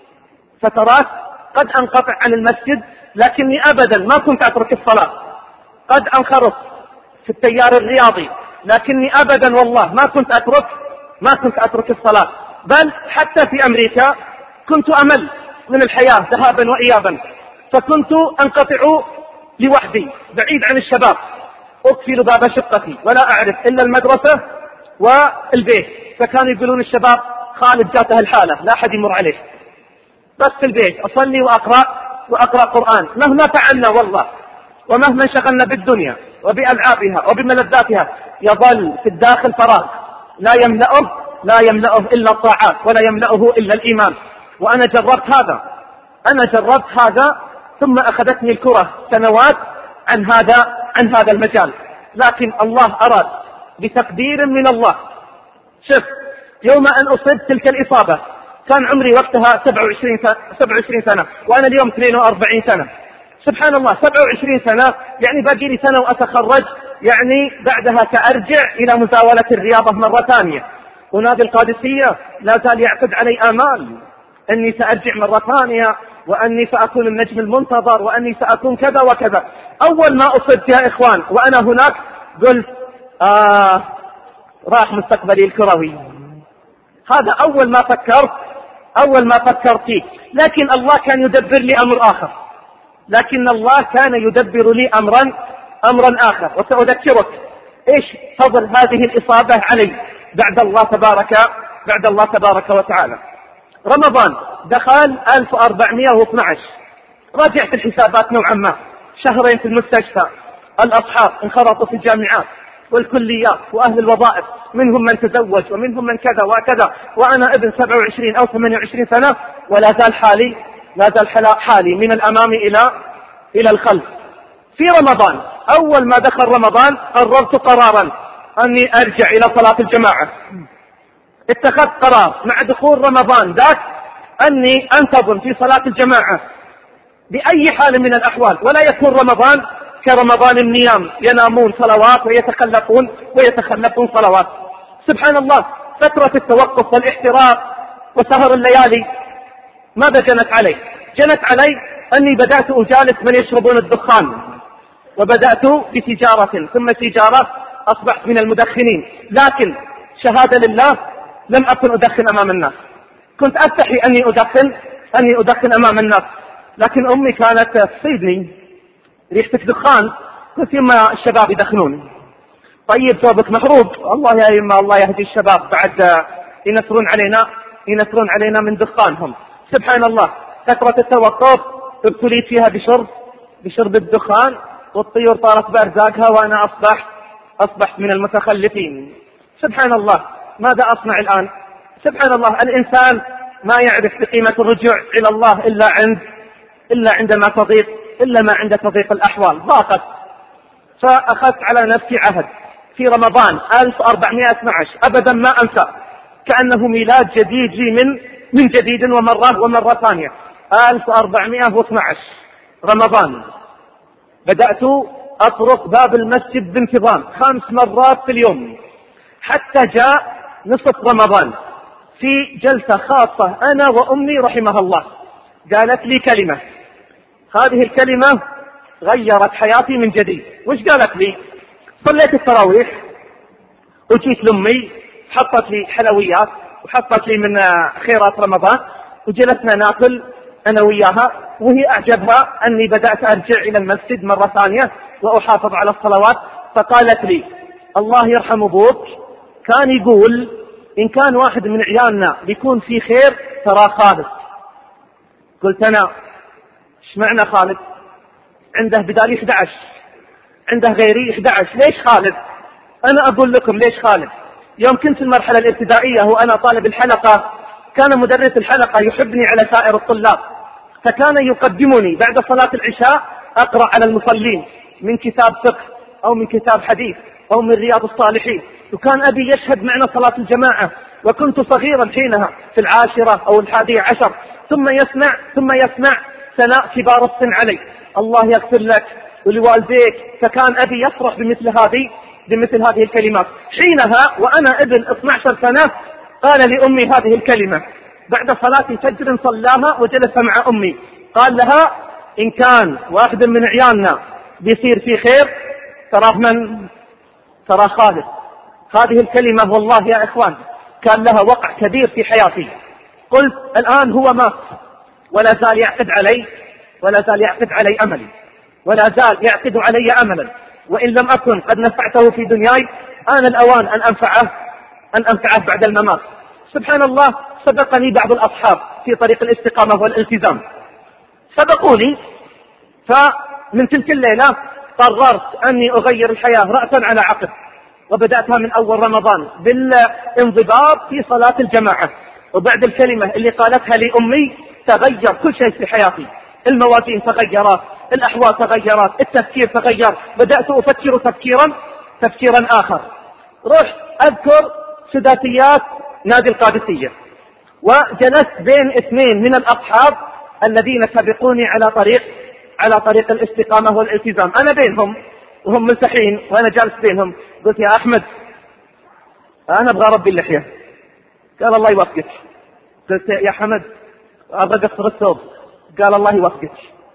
فترات قد أنقطع عن المسجد، لكني أبدا ما كنت أترك الصلاة. قد أنخرط في التيار الرياضي، لكني أبدا والله ما كنت أترك ما كنت أترك الصلاة. بل حتى في أمريكا كنت أمل من الحياة ذهابا وإيابا، فكنت أنقطع لوحدي بعيد عن الشباب، أقفل باب شقتي ولا أعرف إلا المدرسة والبيت. فكانوا يقولون الشباب خالد جاته الحالة لا أحد يمر عليه، بس في البيت أصلي وأقرأ وأقرأ قرآن مهما فعلنا والله، ومهما انشغلنا بالدنيا وبألعابها وبملذاتها يظل في الداخل فراغ لا يملأه لا يملأه إلا الطاعات ولا يملأه إلا الإيمان. وأنا جربت هذا أنا جربت هذا ثم أخذتني الكرة سنوات عن هذا عن هذا المجال. لكن الله أراد بتقدير من الله. شوف، يوم أن أصبت تلك الإصابة كان عمري وقتها سبعة وعشرين سنة وأنا اليوم اثنين وأربعين سنة. سبحان الله، سبعة وعشرين سنة يعني باقي لي سنة وأتخرج، يعني بعدها سأرجع إلى مزاولة الرياضة مرة ثانية. ونادي القادسية لا زال يعقد علي آمال أني سأرجع مرة ثانية، وأني سأكون النجم المنتظر، وأني سأكون كذا وكذا. أول ما أصبت يا إخوان وأنا هناك قلت آه راح مستقبلي الكروي. هذا أول ما فكرت أول ما فكرت فيه. لكن الله كان يدبر لي أمر آخر لكن الله كان يدبر لي أمرا أمرا آخر وسأذكرك إيش فضل هذه الإصابة علي بعد الله تبارك بعد الله تبارك وتعالى. رمضان دخل ألف وأربعمائة واثني عشر، راجعت الحسابات نوعا ما، شهرين في المستشفى، الأصحاب انخرطوا في الجامعات والكليات وأهل الوظائف، منهم من تزوج ومنهم من كذا وكذا، وأنا ابن سبعة وعشرين أو ثمانية وعشرين سنة ولا زال حالي لا زال حالي من الأمام إلى إلى الخلف. في رمضان أول ما دخل رمضان قررت قرارا أني أرجع إلى صلاة الجماعة. اتخذت قرار مع دخول رمضان ذاك أني أنتظم في صلاة الجماعة بأي حال من الأحوال، ولا يكون رمضان كرمضان النيام ينامون صلوات ويتخلفون ويتخلفون صلوات. سبحان الله، فترة التوقف والاحتراق وسهر الليالي ماذا جنت علي؟ جنت علي أني بدأت أجالس من يشربون الدخان، وبدأت بتجارة ثم تجارة، أصبحت من المدخنين. لكن شهادة لله لم أكن أدخن أمام الناس، كنت أستحي أني أدخن أني أدخن أمام الناس، لكن أمي كانت تصيدني ريحتك دخان، قلت يما الشباب يدخنون. طيب ثوبك محروق، الله يا يما الله يهدي الشباب بعد ينثرون علينا ينثرون علينا من دخانهم. سبحان الله، فترة التوقف ابتليت فيها بشرب بشرب الدخان، والطيور طارت بأرزاقها وأنا أصبحت أصبحت من المتخلفين. سبحان الله، ماذا أصنع الآن؟ سبحان الله، الإنسان ما يعرف بقيمة الرجوع إلى الله إلا عند إلا عندما تضيق إلا ما عند تضيق الأحوال. ضاقت، فأخذت على نفسي عهد في رمضان ألف وأربعمائة واثني عشر أبدا ما أنسى كأنه ميلاد جديد لي من من جديد ومرة ومرة ثانية. ألف وأربعمائة واثني عشر رمضان بدأت أطرق باب المسجد بانتظام خمس مرات في اليوم، حتى جاء نصف رمضان في جلسة خاصة أنا وأمي رحمها الله، قالت لي كلمة، هذه الكلمة غيرت حياتي من جديد. وش قالت لي؟ صليت التراويح وجيت لأمي حطت لي حلويات وحطت لي من خيرات رمضان وجلسنا ناكل أنا وياها، وهي أعجبها أني بدأت أرجع إلى المسجد مرة ثانية وأحافظ على الصلوات. فقالت لي الله يرحم أبوك كان يقول إن كان واحد من عيالنا بيكون في خير ترى خالد. قلت أنا إيش معنى خالد؟ عنده بدالي إحدى عشر، عنده غيري إحدى عشر، ليش خالد؟ أنا أقول لكم ليش خالد. يوم كنت في المرحلة الابتدائية وأنا طالب الحلقة كان مدرس الحلقة يحبني على سائر الطلاب، فكان يقدمني بعد صلاة العشاء أقرأ على المصلين من كتاب فقه أو من كتاب حديث أو من رياض الصالحين، وكان أبي يشهد معنا صلاة الجماعة وكنت صغيرا حينها في العاشرة أو الحادية عشر. ثم يسمع ثم يسمع ثناء كبار السن علي، الله يغفر لك ولوالديك. فكان أبي يفرح بمثل هذه بمثل هذه الكلمات. حينها وأنا ابن اثني عشر سنة قال لأمي هذه الكلمة بعد صلاة فجر صلاها وجلس مع أمي، قال لها إن كان واحد من عيالنا بيصير في خير تراه من؟ ترى خالد. هذه الكلمة والله يا إخوان كان لها وقع كبير في حياتي. قلت الآن هو مات ولا زال يعقد علي ولا زال يعقد علي أملي ولا زال يعقد علي أملا، وإن لم أكن قد نفعته في دنياي آن الأوان أن أنفعه أن أنفعه بعد الممات. سبحان الله، سبقني بعض الأصحاب في طريق الاستقامة والالتزام، سبقوني، فمن تلك الليلة قررت أني أغير الحياة رأسا على عقب، وبدأتها من أول رمضان بالانضباط في صلاة الجماعة. وبعد الكلمة اللي قالتها لي أمي تغير كل شيء في حياتي، الموازين تغيرت، الأحوال تغيرت، التفكير تغير، بدأت أفكر تفكيرا تفكيرا آخر. رحت أذكر سداسيات نادي القادسية، وجلست بين اثنين من الأصحاب الذين سبقوني على طريق على طريق الاستقامة والالتزام، أنا بينهم وهم ملتحين وأنا جالس بينهم. قلت يا أحمد أنا أبغى ربي اللحية. قال الله يوفقك. قلت يا حمد أبغى أقصر الثوب. قال الله يوفقك.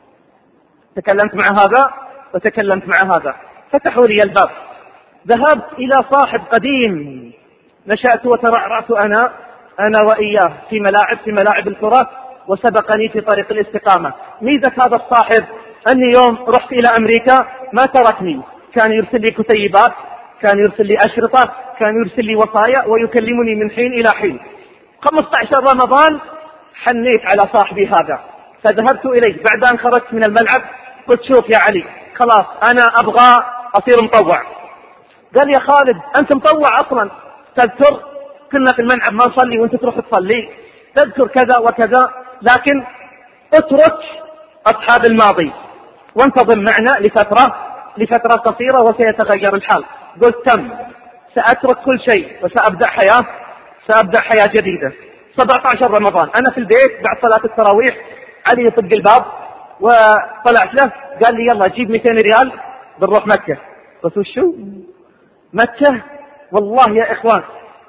تكلمت مع هذا وتكلمت مع هذا، فتحوا لي الباب. ذهبت إلى صاحب قديم نشأت وترعرعت أنا أنا وإياه في ملاعب في ملاعب الكرة، وسبقني في طريق الاستقامة. ميزة هذا الصاحب أني يوم رحت إلى أمريكا ما تركني، كان يرسل لي كتيبات، كان يرسل لي أشرطة، كان يرسل لي وصايا ويكلمني من حين إلى حين. خمسة عشر رمضان حنيت على صاحبي هذا، فذهبت إليه بعد أن خرجت من الملعب. قلت شوف يا علي خلاص أنا أبغى أصير مطوع. قال يا خالد أنت مطوع أصلا، تذكر كنا في الملعب ما نصلي وأنت تروح تصلي، تذكر كذا وكذا، لكن اترك أصحاب الماضي وانتظم معنا لفترة لفترة قصيرة وسيتغير الحال. قلت تم، سأترك كل شيء وسأبدأ حياة سأبدأ حياة جديدة. سبعة عشر رمضان أنا في البيت بعد صلاة التراويح، علي يطق الباب وطلعت له قال لي يلا جيب مئتين ريال بنروح مكة. قلت وشو مكة؟ والله يا إخوان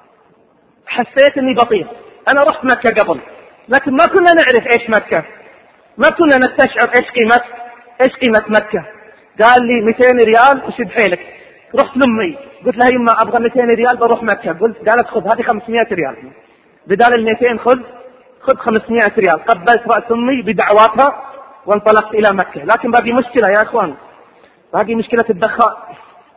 حسيت أني بطيء. أنا رحت مكة قبل لكن ما كنا نعرف إيش مكة، ما كنا نستشعر إيش قيمة إيش قيمة مكة. قال لي مئتين ريال وشد حيلك. رحت لأمي قلت لها يما أبغى مئتين ريال بروح مكة. قلت قالت خذ هذه خمسمائة ريال بدال المئتين، خذ خذ خمسمائة ريال. قبلت رأس أمي بدعواتها وانطلقت إلى مكة. لكن باقي مشكلة يا إخوان، باقي مشكلة الدخاء.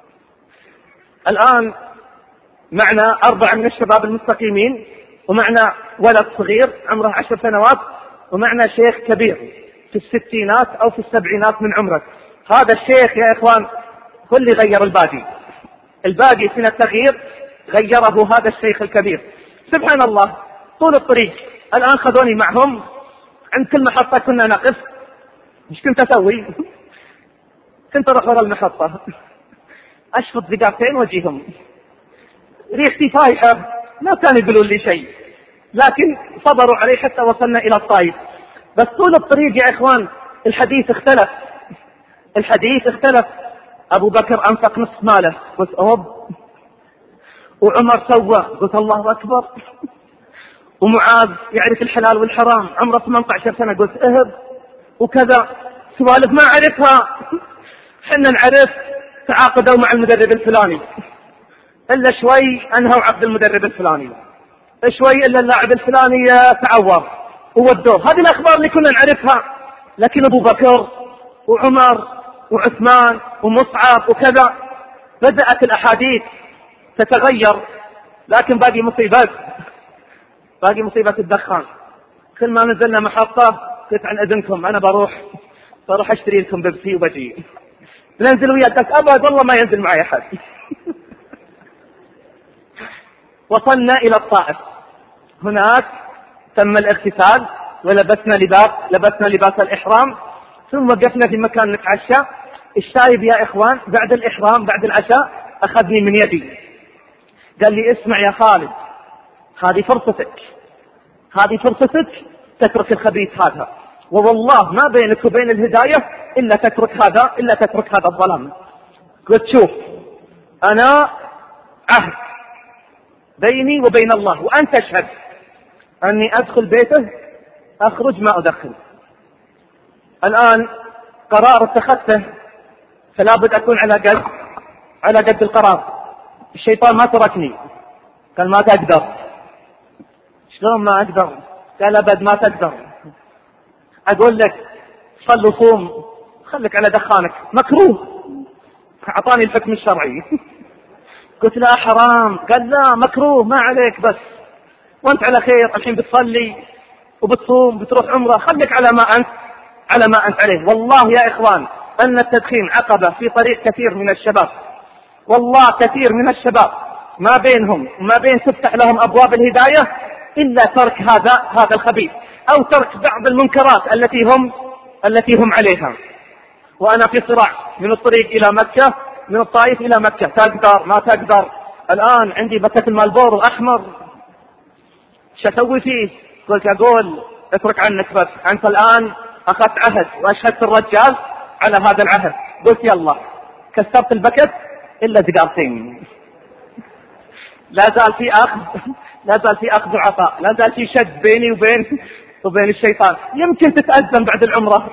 الآن معنا أربعة من الشباب المستقيمين، ومعنا ولد صغير عمره عشر سنوات، ومعنا شيخ كبير في الستينات أو في السبعينات من عمره. هذا الشيخ يا إخوان هو اللي غير الباقي، الباقي من التغيير غيره هذا الشيخ الكبير. سبحان الله، طول الطريق الآن خذوني معهم عند كل محطة كنا نقف. مش كنت أسوي؟ كنت أروح ورا المحطة أشفط دقيقتين وأجيهم، ريحتي فايحة ما كانوا يقولون لي شيء، لكن صبروا عليه حتى وصلنا إلى الطائف. بس طول الطريق يا إخوان الحديث اختلف، الحديث اختلف. أبو بكر أنفق نصف ماله، قلت أوب. وعمر سوى، قلت الله أكبر. ومعاذ يعرف الحلال والحرام، عمره ثمانية عشر سنة، قلت اهب. وكذا سوالف ما عرفها، حنا نعرف تعاقدوا مع المدرب الفلاني، إلا شوي أنهوا عقد المدرب الفلاني، شوي إلا اللاعب الفلاني تعور وودوه. هذه الأخبار اللي كنا نعرفها. لكن أبو بكر وعمر وعثمان ومصعب وكذا بدأت الأحاديث تتغير. لكن باقي مصيبات، باقي مصيبة الدخان. كل ما نزلنا محطة قلت عن إذنكم أنا بروح بروح أشتري لكم بيبسي وبجي. ننزل وياك أبد والله ما ينزل معي أحد. وصلنا إلى الطائف. هناك تم الاغتسال ولبسنا لباس لبسنا لباس الإحرام، ثم وقفنا في مكان نتعشى. الشايب يا إخوان بعد الإحرام بعد العشاء أخذني من يدي قال لي اسمع يا خالد، هذه فرصتك، هذه فرصتك تترك الخبيث هذا، ووالله ما بينك وبين الهداية إلا تترك هذا إلا تترك هذا الظلام. قلت شوف أنا عهد بيني وبين الله وأنت تشهد أني أدخل بيته أخرج ما أدخل. الآن قرار اتخذته فلا بد أكون على قد على قد القرار. الشيطان ما تركني، قال ما تقدر. شلون ما أقدر؟ قال أبد ما تقدر. أقول لك صل وصوم خليك على دخانك مكروه. أعطاني الحكم الشرعي. قلت لا حرام. قال لا مكروه ما عليك، بس وانت على خير الحين بتصلي وبتصوم بتروح عمره، خليك على ما أنت على ما أنت عليه. والله يا إخوان أن التدخين عقبة في طريق كثير من الشباب، والله كثير من الشباب ما بينهم ما بين تفتح لهم أبواب الهداية إلا ترك هذا هذا الخبيث أو ترك بعض المنكرات التي هم التي هم عليها. وأنا في صراع من الطريق إلى مكة، من الطائف إلى مكة، تقدر ما تقدر. الآن عندي بكة المالبورو أحمر، شسوي فيه؟ قلت أقول اترك عنك، بس أنت الآن أخذت عهد وأشهدت الرجال على هذا العهد. قلت يلا كسرت البكت إلا دقارتين. لا زال في أخذ لا زال في أخذ وعطاء، لا زال في شد بيني وبين وبين الشيطان. يمكن تتأزم بعد العمرة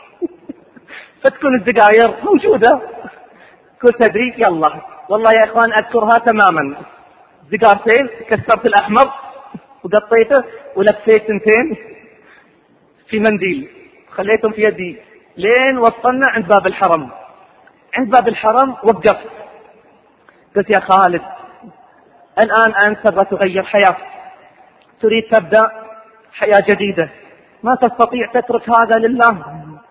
فتكون الدقاير موجودة. كنت أدري يلا والله يا إخوان أذكرها تماما. دقارتين كسرت الأحمر وقطيته ولفيت سنتين في منديل خليتهم في يدي لين وصلنا عند باب الحرم. عند باب الحرم وقفت قلت يا خالد الآن أنت تبغى تغير حياة، تريد تبدأ حياة جديدة، ما تستطيع تترك هذا لله.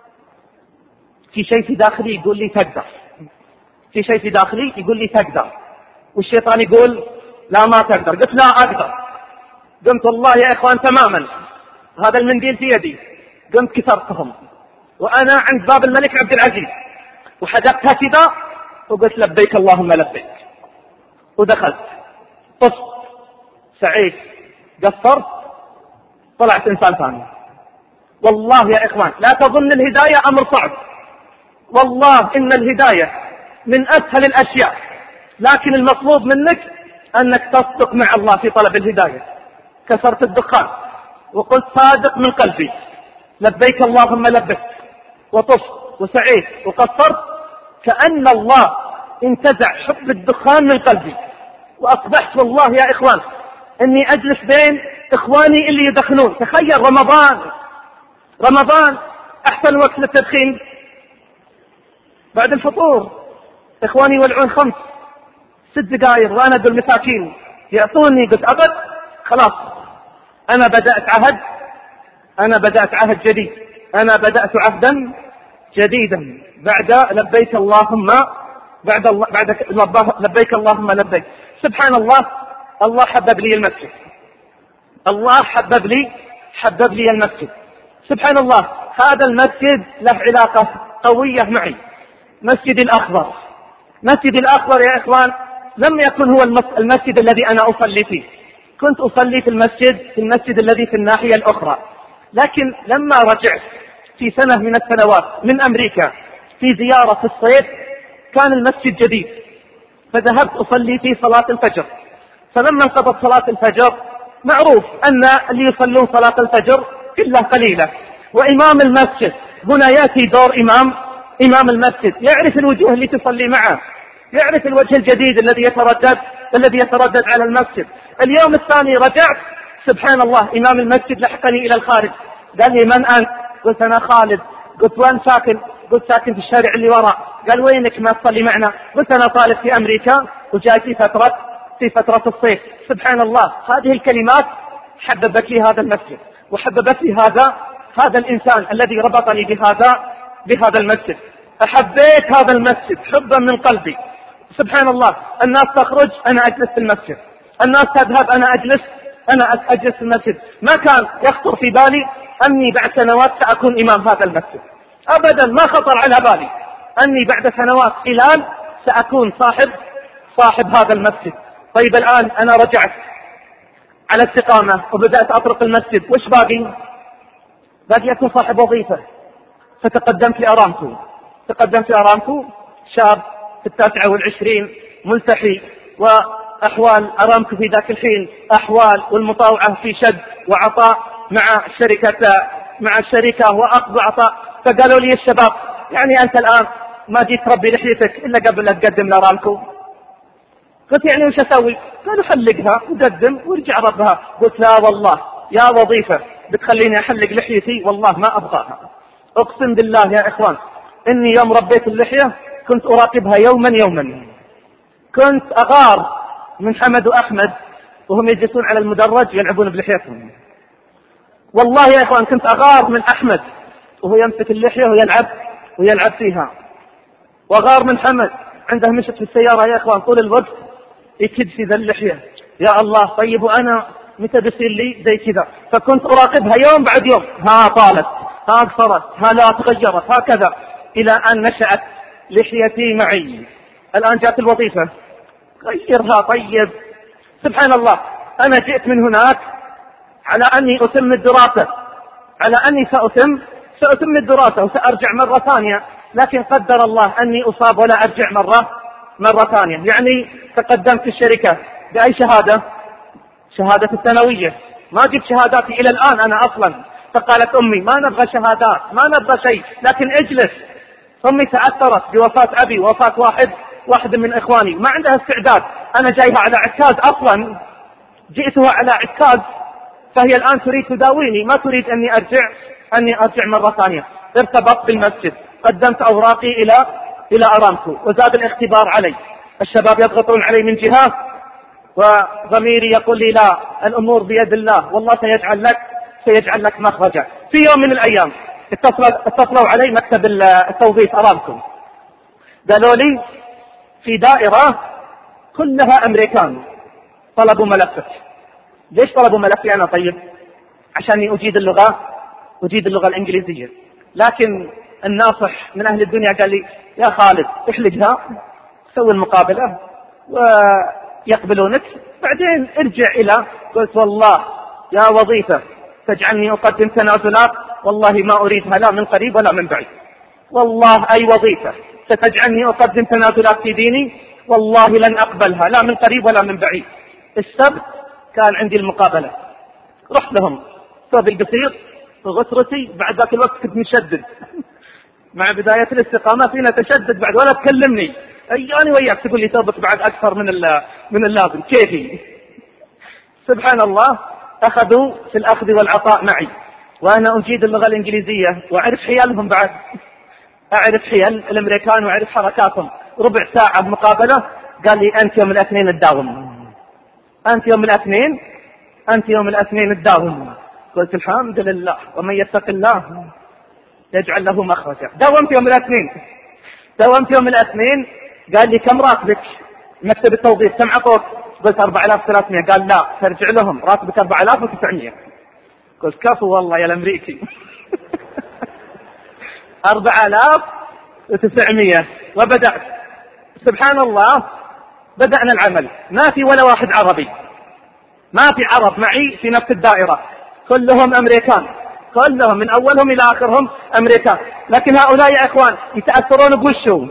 في شيء في داخلي يقول لي تقدر، في شيء في داخلي يقول لي تقدر، والشيطان يقول لا ما تقدر. قلت لا أقدر. قمت والله يا إخوان تماما هذا المنديل في يدي، قمت كسرتهم وأنا عند باب الملك عبد العزيز وحدقتها كذا وقلت لبيك اللهم لبيك، ودخلت طفت سعيد قصرت طلعت إنسان ثاني. والله يا إخوان لا تظن الهداية أمر صعب، والله إن الهداية من أسهل الأشياء، لكن المطلوب منك أنك تصدق مع الله في طلب الهداية. كسرت الدخان وقلت صادق من قلبي لبيك اللهم لبيك، وطفت وسعيت وقصرت كأن الله انتزع حب الدخان من قلبي، وأصبحت والله يا إخوان أني أجلس بين إخواني اللي يدخنون. تخيل رمضان رمضان أحسن وقت للتدخين بعد الفطور. إخواني يولعون خمس ست دقائق وأنا أقول مساكين يعطوني. قلت أبد خلاص أنا بدأت عهد أنا بدأت عهد جديد، أنا بدأت عهدا جديدا بعد لبيك اللهم بعد الله بعد لبيك اللهم لبيك. سبحان الله، الله حبب لي المسجد، الله حبب لي حبب لي المسجد. سبحان الله، هذا المسجد له علاقة قوية معي. مسجد الأخضر، مسجد الأخضر يا إخوان لم يكن هو المسجد الذي أنا أصلي فيه، كنت أصلي في المسجد في المسجد الذي في الناحية الأخرى، لكن لما رجعت في سنة من السنوات من أمريكا في زيارة في الصيف كان المسجد جديد، فذهبت أصلي في صلاة الفجر. فلما انقضت صلاة الفجر معروف أن اللي يصلون صلاة الفجر كلها قليلة، وإمام المسجد هنا يأتي دور إمام إمام المسجد، يعرف الوجوه اللي تصلي معه، يعرف الوجه الجديد الذي يتردد الذي يتردد على المسجد. اليوم الثاني رجعت سبحان الله إمام المسجد لحقني إلى الخارج، قال لي من أنت؟ قلت أنا خالد. قلت وين ساكن؟ قلت ساكن في الشارع اللي وراء. قال وينك ما تصلي معنا؟ قلت أنا طالب في أمريكا وجاي في فترة في فترة الصيف. سبحان الله، هذه الكلمات حببت لي هذا المسجد وحببت لي هذا هذا الإنسان الذي ربطني بهذا بهذا المسجد. أحبيت هذا المسجد حبا من قلبي. سبحان الله، الناس تخرج أنا أجلس في المسجد، الناس تذهب أنا أجلس أنا أجلس في المسجد. ما كان يخطر في بالي أني بعد سنوات سأكون إمام هذا المسجد، أبدا ما خطر على بالي أني بعد سنوات خلال سأكون صاحب صاحب هذا المسجد. طيب الآن أنا رجعت على استقامة وبدأت أطرق المسجد، وش باقي؟ باقي أكون صاحب وظيفة. فتقدمت لأرامكو تقدمت لأرامكو شاب في التاسعة والعشرين ملتحي، وأحوال أرامكو في ذاك الحين أحوال والمطاوعة في شد وعطاء مع الشركة مع الشركة وأخذ وعطاء. فقالوا لي الشباب يعني أنت الآن ما جيت تربي لحيتك إلا قبل لا تقدم لأرامكو؟ قلت يعني وش أسوي؟ قالوا حلقها وقدم وارجع ربها. قلت لا والله يا وظيفة بتخليني أحلق لحيتي والله ما أبغاها. أقسم بالله يا إخوان إني يوم ربيت اللحية كنت أراقبها يوما يوما، كنت أغار من حمد وأحمد وهم يجلسون على المدرج يلعبون بلحيتهم. والله يا إخوان كنت أغار من أحمد وهو يمسك اللحية ويلعب ويلعب فيها، وأغار من حمد عنده مشت في السيارة يا إخوان طول الوقت يكد في ذا اللحية. يا الله طيب وأنا متى بيصير لي زي كذا؟ فكنت أراقبها يوم بعد يوم، ها طالت ها قصرت ها لا تغيرت هكذا، إلى أن نشأت لحيتي معي. الآن جاءت الوظيفة غيرها. طيب سبحان الله، أنا جئت من هناك على أني أتم الدراسة على أني سأتم سأتم الدراسة وسأرجع مرة ثانية، لكن قدر الله أني أصاب ولا أرجع مرة مرة ثانية. يعني تقدمت في الشركة بأي شهادة؟ شهادة الثانوية. ما جبت شهاداتي إلى الآن أنا أصلا. فقالت أمي ما نبغى شهادات ما نبغى شيء، لكن اجلس. أمي تأثرت بوفاة أبي ووفاة واحد واحد من إخواني، ما عندها استعداد. أنا جايها على عكاز أصلا، جئتها على عكاز، فهي الآن تريد تداويني، ما تريد أني أرجع أني أرجع مرة ثانية. ارتبطت بالمسجد، قدمت أوراقي إلى إلى أرامكو، وزاد الاختبار علي. الشباب يضغطون علي من جهة وضميري يقول لي لا، الأمور بيد الله والله سيجعل لك سيجعل لك مخرجا. في يوم من الأيام اتصلوا اتصلوا علي مكتب التوظيف أرامكو، قالوا لي في دائرة كلها أمريكان طلبوا ملفك. ليش طلبوا ملفي أنا؟ طيب عشان أجيد اللغة أجيد اللغة الإنجليزية. لكن الناصح من أهل الدنيا قال لي يا خالد احلقها، سوي المقابلة ويقبلونك بعدين ارجع إلى. قلت والله يا وظيفة تجعلني أقدم تنازلات والله ما أريدها لا من قريب ولا من بعيد. والله أي وظيفة ستجعلني أقدم تنازلات في ديني والله لن أقبلها لا من قريب ولا من بعيد. السبت كان عندي المقابلة، رحت لهم ثوب القصير وغسرتي، بعد ذاك الوقت كنت مشدد مع بداية الاستقامة فينا تشدد بعد ولا تكلمني أياني وياك تقول لي ثوبك بعد أكثر من من اللازم كيفي. سبحان الله، أخذوا في الأخذ والعطاء معي، وأنا أجيد اللغة الإنجليزية وأعرف حيالهم بعد، أعرف حيال الأمريكان وأعرف حركاتهم. ربع ساعة مقابلة قال لي أنت يوم الاثنين تداوم، أنت يوم الاثنين أنت يوم الاثنين تداوم. قلت الحمد لله، ومن يتق الله يجعل له مخرجا. داومت يوم الاثنين داومت يوم الاثنين قال لي كم راتبك؟ مكتب التوظيف كم عطوك؟ قلت أربعة آلاف وثلاثمائة. قال لا ترجع لهم راتبك أربعة آلاف وتسعمائة. قلت كفو والله يا الأمريكي أربعة آلاف وتسعمائة. وبدأت سبحان الله، بدأنا العمل، ما في ولا واحد عربي ما في عرب معي في نفس الدائرة، كلهم أمريكان، كلهم من أولهم إلى آخرهم أمريكان. لكن هؤلاء يا إخوان يتأثرون بوشو؟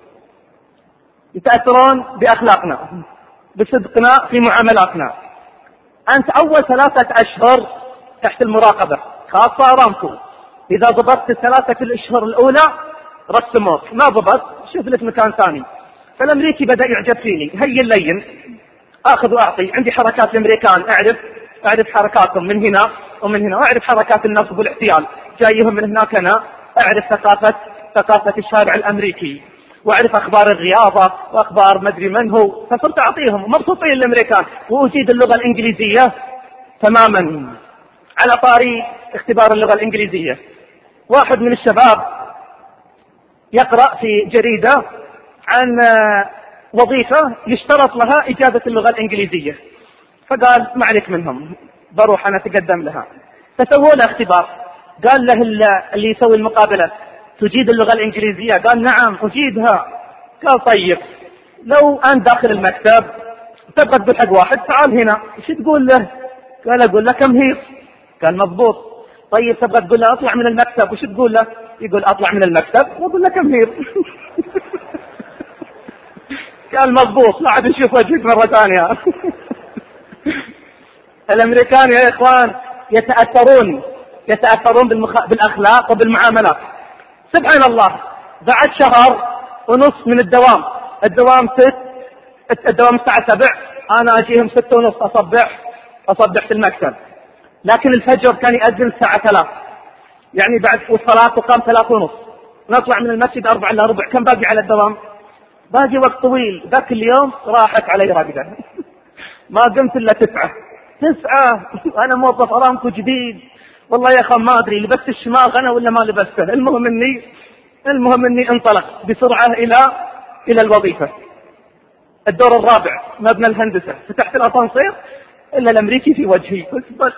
يتأثرون بأخلاقنا، بصدقنا في معاملاتنا. أنت أول ثلاثة أشهر تحت المراقبة، خاصة أرامكو، إذا ضبطت الثلاثة الأشهر الأولى رسموك، ما ضبط شوف لك مكان ثاني. فالأمريكي بدأ يعجب فيني، هي اللين أخذ وأعطي، عندي حركات الأمريكان أعرف أعرف حركاتهم من هنا ومن هنا، وأعرف حركات النصب والاحتيال جايهم من هناك. أنا أعرف ثقافة ثقافة الشارع الأمريكي، وأعرف أخبار الرياضة وأخبار مدري من هو، فصرت أعطيهم مبسوطين الأمريكان، وأجيد اللغة الإنجليزية تماما. على طاري اختبار اللغة الإنجليزية، واحد من الشباب يقرأ في جريدة عن وظيفة يشترط لها إجازة اللغة الإنجليزية، فقال ما عليك منهم، بروح أنا أتقدم لها. فسووا له اختبار، قال له اللي يسوي المقابلة تجيد اللغة الإنجليزية؟ قال نعم أجيدها. قال طيب لو أنت داخل المكتب تبغى تقول حق واحد تعال هنا، ايش تقول له؟ قال أقول له كم هي؟ قال مضبوط. طيب تبغى تقول له أطلع من المكتب، وش تقول له؟ يقول أطلع من المكتب وأقول له كم هي؟ قال مضبوط، لا عاد نشوف وجهك مرة ثانية. الأمريكان يا إخوان يتأثرون يتأثرون بالمخ... بالأخلاق وبالمعاملات. سبحان الله، بعد شهر ونص من الدوام، الدوام ست الدوام الساعة سبع، أنا أجيهم ستة ونص أصبح أصبح في المكتب. لكن الفجر كان يأذن الساعة ثلاث، يعني بعد والصلاة تقام ثلاث ونص، نطلع من المسجد أربع إلا ربع. كم باقي على الدوام؟ باقي وقت طويل. ذاك اليوم راحت علي رقدة، ما قمت إلا تسعة تسعة وأنا موظف أرامكو جديد، والله يا أخي ما أدري لبست الشماغ أنا ولا ما لبسته. المهم إني المهم إني انطلق بسرعة إلى إلى الوظيفة. الدور الرابع مبنى الهندسة، فتحت الأسانسير إلا الأمريكي في وجهي، اصبر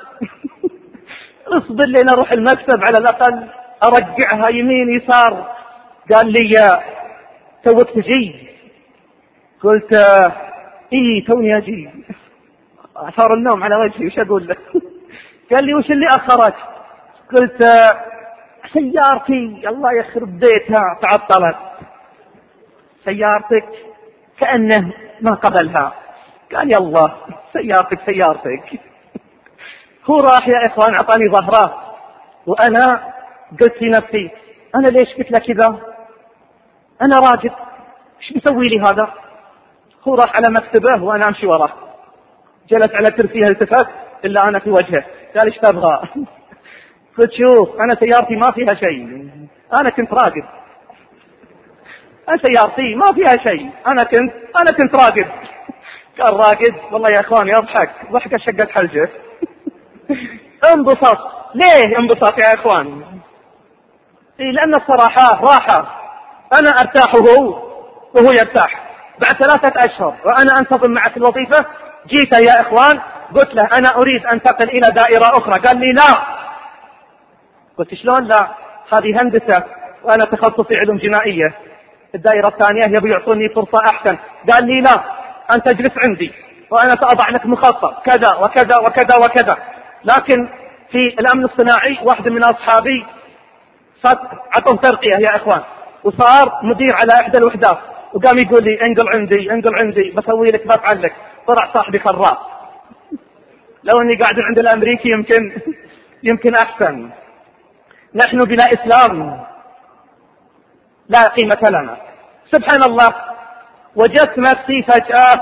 اصبر لي أروح المكتب على الأقل أرجعها يمين يسار. قال لي توك تجي؟ قلت إيه توني أجي. أثار النوم على وجهي، وش أقول له؟ قال لي وش اللي أخرك؟ قلت سيارتي الله يخرب بيتها تعطلت. سيارتك؟ كأنه ما قبلها. قال يلا سيارتك سيارتك. هو راح يا إخوان أعطاني ظهره، وأنا قلت في نفسي أنا ليش قلت له كذا؟ أنا راجل إيش بيسوي لي هذا؟ هو راح على مكتبه وأنا أمشي وراه، جلس على كرسيه التفت إلا أنا في وجهه. قال إيش تبغى؟ قلت شوف أنا سيارتي ما فيها شيء، أنا كنت راقد، أنا سيارتي ما فيها شيء، أنا كنت أنا كنت راقد. قال راقد؟ والله يا إخوان يضحك ضحكة شقت حلجه. انبسط. ليه انبسط يا إخوان؟ إيه لأن الصراحة راحة، أنا أرتاح وهو وهو يرتاح. بعد ثلاثة أشهر وأنا أنتظم معه في الوظيفة، جيت يا إخوان قلت له أنا أريد أن أنتقل إلى دائرة أخرى. قال لي لا. قلت شلون لا؟ هذه هندسة وأنا تخصصي علوم جنائية، الدائرة الثانية يبي يعطوني فرصة أحسن. قال لي لا، أنت اجلس عندي وأنا سأضع لك مخطط كذا وكذا وكذا وكذا. لكن في الأمن الصناعي واحد من أصحابي عطوه ترقية يا إخوان، وصار مدير على إحدى الوحدات، وقام يقول لي انقل عندي انقل عندي بسوي لك بفعل لك. طلع صاحبي خراف. لو اني قاعد عند الامريكي يمكن يمكن احسن. نحن بلا اسلام لا قيمة لنا. سبحان الله، وجدت نفسي فجأة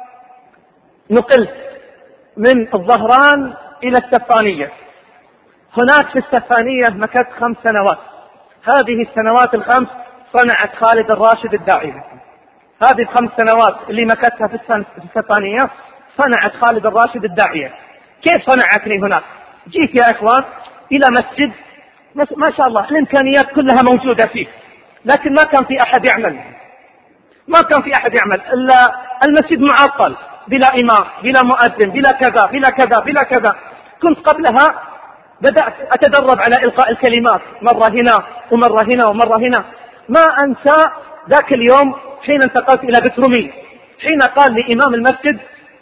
نقلت من الظهران الى السفانية. هناك في السفانية مكثت خمس سنوات. هذه السنوات الخمس صنعت خالد الراشد الداعية. هذه الخمس سنوات اللي مكثتها في السفانية صنعت خالد الراشد الداعية. كيف صنعتني هناك؟ جيت يا إخوان إلى مسجد ما شاء الله الإمكانيات كلها موجودة فيه، لكن ما كان في أحد يعمل ما كان في أحد يعمل إلا المسجد معطل، بلا إمام بلا مؤذن بلا كذا بلا كذا بلا كذا. كنت قبلها بدأت أتدرب على إلقاء الكلمات، مرة هنا ومرة هنا ومرة هنا. ما أنسى ذاك اليوم حين انتقلت إلى بترومي، حين قال لي إمام المسجد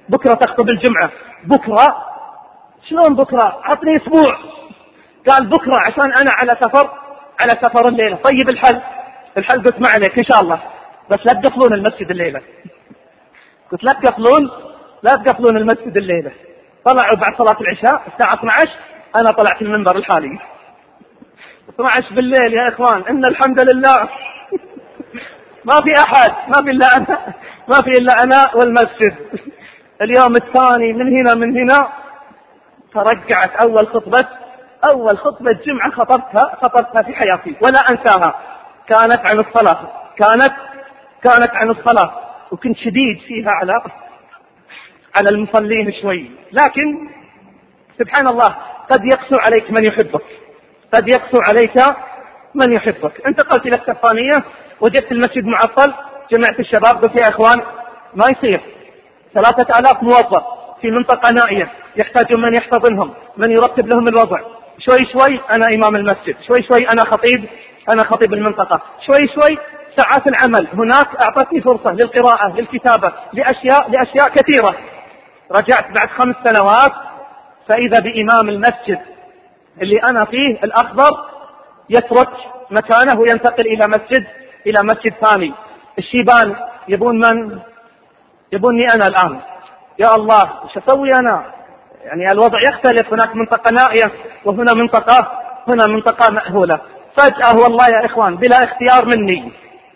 بكرة تخطب الجمعة. بكرة؟ شلون بكرة؟ عطني أسبوع. قال بكرة عشان أنا على سفر، على سفر الليلة. طيب الحل؟ الحل قلت ما عليك إن شاء الله، بس لا تقفلون المسجد الليلة. قلت لا تقفلون، لا تقفلون المسجد الليلة. طلعوا بعد صلاة العشاء الساعة اثني عشر، أنا طلعت المنبر الحالي اثني عشر بالليل. يا إخوان إن الحمد لله ما في أحد، ما في إلا أنا، ما في إلا أنا والمسجد. اليوم الثاني من هنا من هنا ترجعت أول خطبة، أول خطبة جمعة خطبتها خطبتها في حياتي ولا أنساها. كانت عن الصلاة، كانت كانت عن الصلاة، وكنت شديد فيها على على المصلين شوي. لكن سبحان الله قد يقسو عليك من يحبك، قد يقسو عليك من يحبك. انتقلت إلى السفانية، وجدت المسجد معطل، جمعت الشباب قلت يا إخوان ما يصير، ثلاثة آلاف موظف في منطقة نائية يحتاجون من يحتضنهم، من يرتب لهم الوضع. شوي شوي أنا إمام المسجد، شوي شوي أنا خطيب، أنا خطيب المنطقة، شوي شوي ساعات العمل هناك أعطتني فرصة للقراءة، للكتابة، لأشياء لأشياء كثيرة. رجعت بعد خمس سنوات فإذا بإمام المسجد اللي أنا فيه الأخضر يترك مكانه وينتقل إلى مسجد إلى مسجد ثاني. الشيبان يبون من؟ يبوني أنا الآن. يا الله إيش أسوي أنا؟ يعني الوضع يختلف، هناك منطقة نائية وهنا منطقة هنا منطقة مأهولة. فجأة والله يا إخوان بلا اختيار مني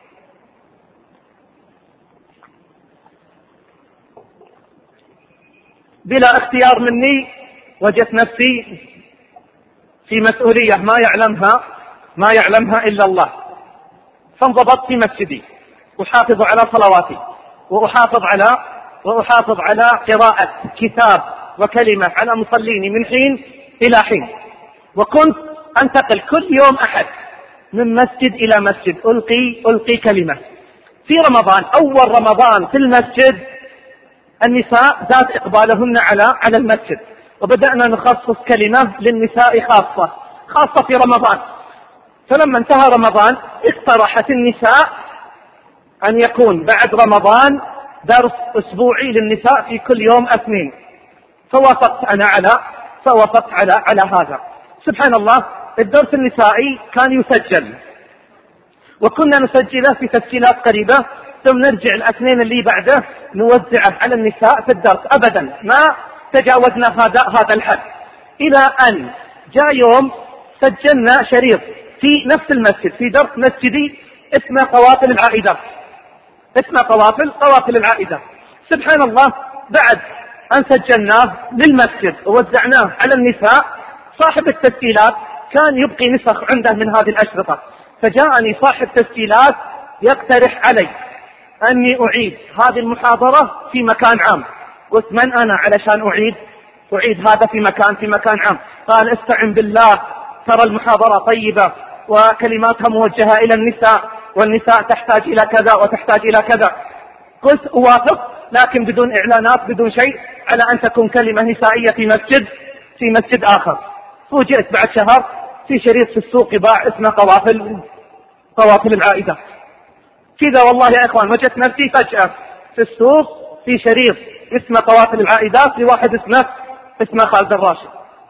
بلا اختيار مني وجدت نفسي في مسؤولية ما يعلمها ما يعلمها إلا الله. فانضبطت في مسجدي، أحافظ على صلواتي، وأحافظ على وأحافظ على قراءة كتاب وكلمة على مصليني من حين إلى حين. وكنت أنتقل كل يوم أحد من مسجد إلى مسجد، ألقي ألقي كلمة. في رمضان، أول رمضان في المسجد، النساء زاد إقبالهن على على المسجد، وبدأنا نخصص كلمة للنساء خاصة خاصة في رمضان. فلما انتهى رمضان اقترحت النساء أن يكون بعد رمضان درس أسبوعي للنساء في كل يوم اثنين. فوافقت أنا على فوافقت على على هذا. سبحان الله الدرس النسائي كان يسجل، وكنا نسجله في تسجيلات قريبة، ثم نرجع الاثنين اللي بعده نوزعه على النساء في الدرس. أبدا ما تجاوزنا هذا هذا الحد، إلى أن جاء يوم سجلنا شريط في نفس المسجد في درس مسجدي اسمه قوافل العائدة، اسمه قوافل قوافل العائدة. سبحان الله بعد أن سجلناه للمسجد ووزعناه على النساء، صاحب التسجيلات كان يبقي نسخ عنده من هذه الأشرطة، فجاءني صاحب تسجيلات يقترح علي أني أعيد هذه المحاضرة في مكان عام. قلت من أنا علشان أعيد أعيد هذا في مكان في مكان عام؟ قال استعن بالله، ترى المحاضرة طيبة وكلماتها موجهة إلى النساء، والنساء تحتاج إلى كذا وتحتاج إلى كذا. قلت أوافق، لكن بدون إعلانات بدون شيء، على أن تكون كلمة نسائية في مسجد في مسجد آخر. فوجئت بعد شهر في شريط في السوق يباع اسمه قوافل قوافل العائدة. كذا والله يا إخوان وجدت نفسي فجأة في السوق في شريط اسمه قوافل العائدات لواحد اسمه اسمه خالد الراشد.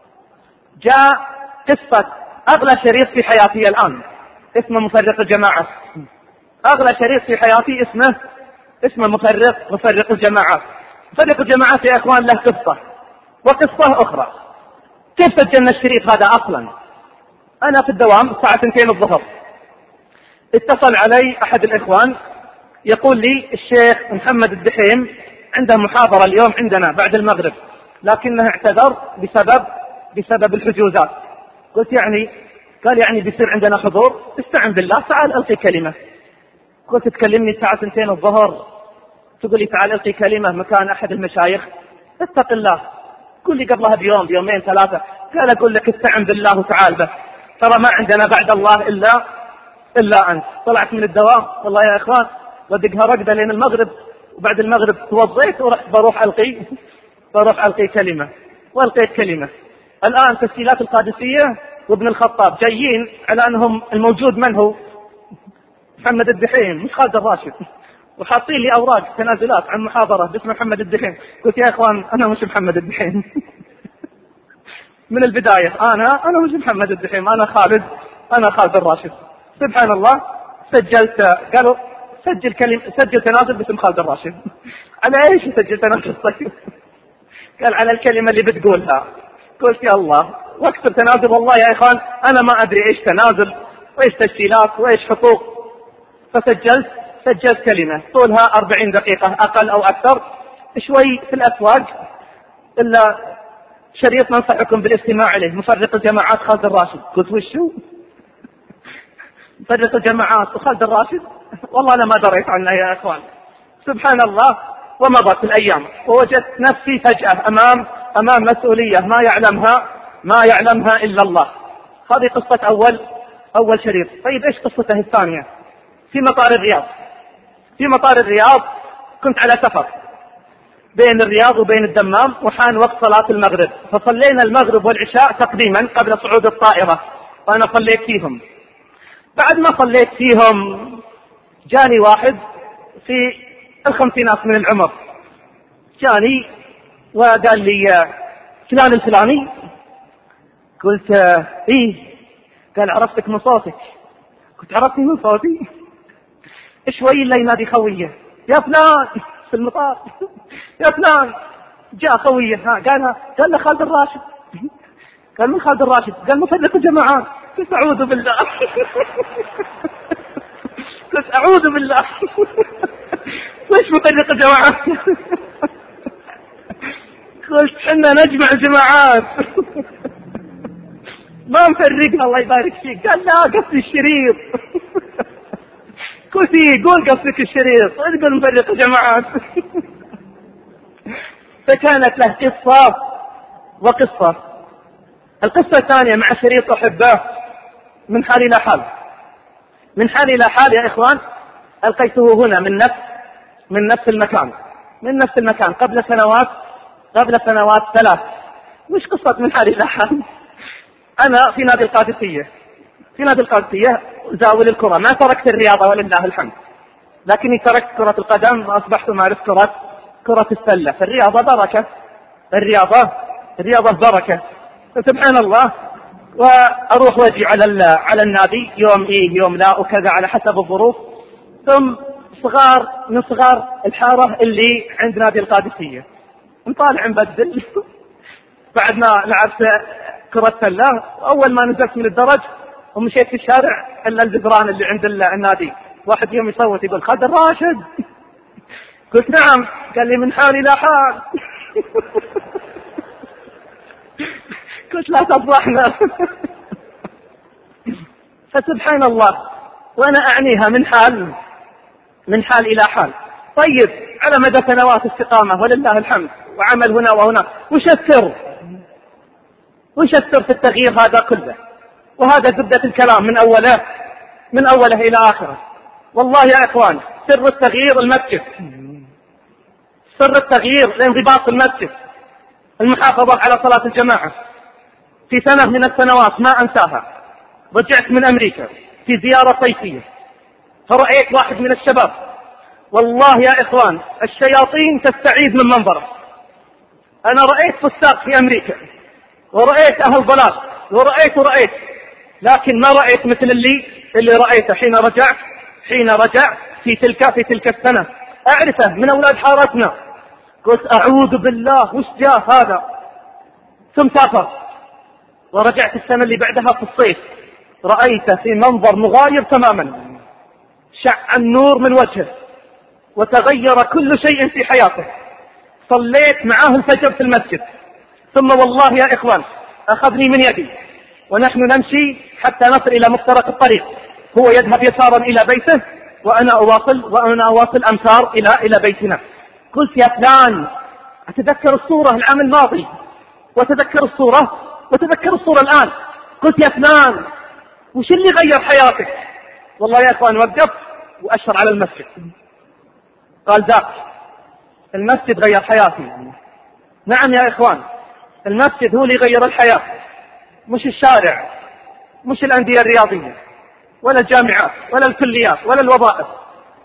جاء قصة أغلى شريط في حياتي الآن اسمه مفرق الجماعة. أغلى شريط في حياتي اسمه اسمه مفرق مفرق الجماعات. مفرق الجماعات يا إخوان له قصة وقصة أخرى. كيف سجلنا الشريط هذا أصلا؟ أنا في الدوام الساعة اثنتين الظهر، اتصل علي أحد الإخوان يقول لي الشيخ محمد الدحيم عنده محاضرة اليوم عندنا بعد المغرب، لكنه اعتذر بسبب بسبب الحجوزات. قلت يعني؟ قال يعني بيصير عندنا حضور. استعن بالله تعال ألقي كلمة. قلت تكلمني الساعة اثنتين الظهر تقول لي تعال ألقي كلمة مكان أحد المشايخ؟ اتق الله. قل لي قبلها بيوم بيومين ثلاثة. قال أقول لك استعن بالله وتعال، بس ترى ما عندنا بعد الله إلا إلا أنت. طلعت من الدوام والله يا إخوان ودقها رقدة لين المغرب، وبعد المغرب توضيت ورحت بروح ألقي بروح ألقي كلمة، وألقيت كلمة. الآن تسجيلات القادسية وابن الخطاب جايين على أنهم الموجود من هو؟ محمد الدحيم مش خالد الراشد. وحاطين لي أوراق تنازلات عن محاضرة باسم محمد الدحيم. قلت يا إخوان أنا مش محمد الدحيم. من البداية أنا أنا مش محمد الدحيم، أنا خالد أنا خالد الراشد. سبحان الله سجلت، قالوا سجل كلمة سجل تنازل باسم خالد الراشد. على إيش سجل تنازل طيب؟ قال على الكلمة اللي بتقولها. قلت يا الله واكتب تنازل. والله يا إخوان أنا ما أدري إيش تنازل وإيش تسجيلات وإيش حقوق. فسجلت سجلت كلمة طولها أربعين دقيقة أقل أو أكثر. شوي في الأسواق إلا شريط ننصحكم بالاستماع عليه، مفرق الجماعات خالد الراشد. قلت وشو مفرق الجماعات وخالد الراشد؟ والله أنا ما دريت عنه يا إخوان. سبحان الله. ومضت الأيام ووجدت نفسي فجأة أمام أمام مسؤولية ما يعلمها ما يعلمها إلا الله. هذه قصة أول أول شريط. طيب إيش قصته الثانية؟ في مطار الرياض في مطار الرياض كنت على سفر بين الرياض وبين الدمام، وحان وقت صلاة المغرب، فصلينا المغرب والعشاء تقديما قبل صعود الطائرة، وأنا صليت فيهم. بعد ما صليت فيهم جاني واحد في الخمسينات من العمر، جاني وقال لي فلان الفلاني. قلت إيه. قال عرفتك من صوتك. قلت عرفتني من صوتي؟ شوي اللي ينادي خويه يا فلان في المطار. يا فلان جاء خويه. ها قالها قال له خالد الراشد. قال من خالد الراشد؟ قال مفرق الجماعات. قلت أعوذ بالله. قلت أعوذ بالله. ليش مفرق الجماعات؟ قلت حنا نجمع الجماعات ما مفرقنا الله يبارك فيك. قال لا قصدي الشريط. قلت قول قصدك الشريط تقول مفرق الجماعات. فكانت له قصة وقصة. القصة الثانية مع شريط أحبه من حال إلى حال. من حال إلى حال يا إخوان ألقيته هنا من نفس من نفس المكان من نفس المكان قبل سنوات قبل سنوات ثلاث. مش قصة من حال إلى حال. أنا في نادي القادسية في نادي القادسية زاول الكرة. ما تركت الرياضة ولله الحمد، لكني تركت كرة القدم وأصبحت أمارس كرة كرة السلة. فالرياضة بركة الرياضة الرياضة بركة. فسبحان الله. وأروح واجي على على النادي يوم إيه يوم لا وكذا على حسب الظروف. ثم صغار من صغار الحارة اللي عند نادي القادسية نطالع نبدل. بعد ما لعبت كرة سلة وأول ما نزلت من الدرج ومشيت في الشارع إلا الجدران اللي عند النادي واحد يوم يصوت يقول خالد الراشد. قلت نعم. قال لي من حال إلى حال. قلت لا تفضحنا. فسبحان الله. وأنا أعنيها من حال من حال إلى حال. طيب على مدى سنوات استقامة ولله الحمد وعمل هنا وهنا. وش السر وش السر في التغيير هذا كله؟ وهذا زبدة الكلام من أوله من أوله إلى آخره. والله يا إخوان سر التغيير المسجد. سر التغيير الانضباط المسجد، المحافظة على صلاة الجماعة. في سنة من السنوات ما أنساها رجعت من أمريكا في زيارة صيفية، فرأيت واحد من الشباب والله يا إخوان الشياطين تستعيذ من منظره. أنا رأيت فساق في أمريكا ورأيت أهل ضلال ورأيت ورأيت لكن ما رأيت مثل اللي اللي رأيته حين رجعت حين رجع في تلك في تلك السنة. أعرفه من أولاد حارتنا. قلت أعوذ بالله وش جاء هذا. ثم سافر ورجعت السنة اللي بعدها في الصيف رأيته في منظر مغاير تماما. شع النور من وجهه وتغير كل شيء في حياته. صليت معاه الفجر في المسجد ثم والله يا إخوان أخذني من يدي ونحن نمشي حتى نصل إلى مفترق الطريق. هو يذهب يسارا إلى بيته وأنا أواصل وأنا أواصل أمتار إلى إلى بيتنا. قلت يا فلان أتذكر الصورة العام الماضي وتذكر الصورة وتذكر الصورة الآن. قلت يا فلان وش اللي غير حياتك؟ والله يا إخوان وقف وأشر على المسجد. قال ذاك المسجد غير حياتي. نعم يا إخوان المسجد هو اللي غير الحياة، مش الشارع، مش الأندية الرياضية ولا الجامعات ولا الكليات ولا الوظائف.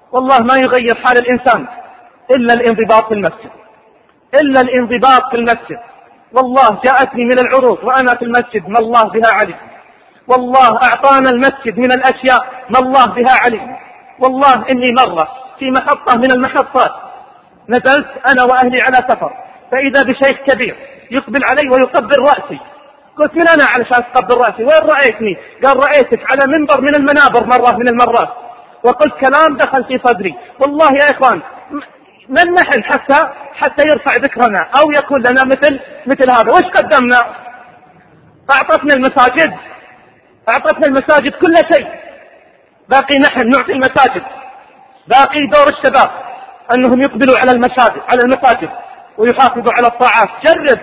والله ما يغير حال الإنسان إلا الانضباط في المسجد، إلا الانضباط في المسجد. والله جاءتني من العروض وأنا في المسجد ما الله بها عليم، والله أعطانا المسجد من الأشياء ما الله بها عليم. والله إني مرة في محطة من المحطات نزلت أنا وأهلي على سفر، فإذا بشيخ كبير يقبل علي ويقبل رأسي. قلت من أنا علشان تقبل رأسي؟ وين رأيتني؟ قال رأيتك على منبر من المنابر مرة من المرات، وقلت كلام دخل في صدري. والله يا إخوان من نحن حتى حتى يرفع ذكرنا أو يكون لنا مثل مثل هذا؟ وش قدمنا؟ أعطتنا المساجد، أعطتنا المساجد كل شيء، باقي نحن نعطي المساجد. باقي دور الشباب أنهم يقبلوا على المساجد على المساجد ويحافظوا على الطاعات. جرب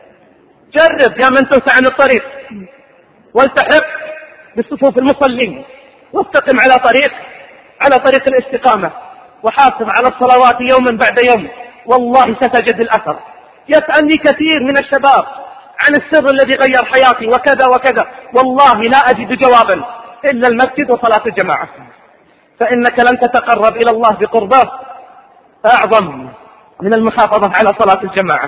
جرب يا من تنسى عن الطريق، والتحق بصفوف المصلين، واستقم على طريق على طريق الاستقامة، وحافظ على الصلوات يوما بعد يوم، والله ستجد الأثر. يسألني كثير من الشباب عن السر الذي غير حياتي وكذا وكذا، والله لا أجد جوابا إلا المسجد وصلاة الجماعة. فإنك لن تتقرب إلى الله بقربه أعظم من المحافظة على صلاة الجماعة.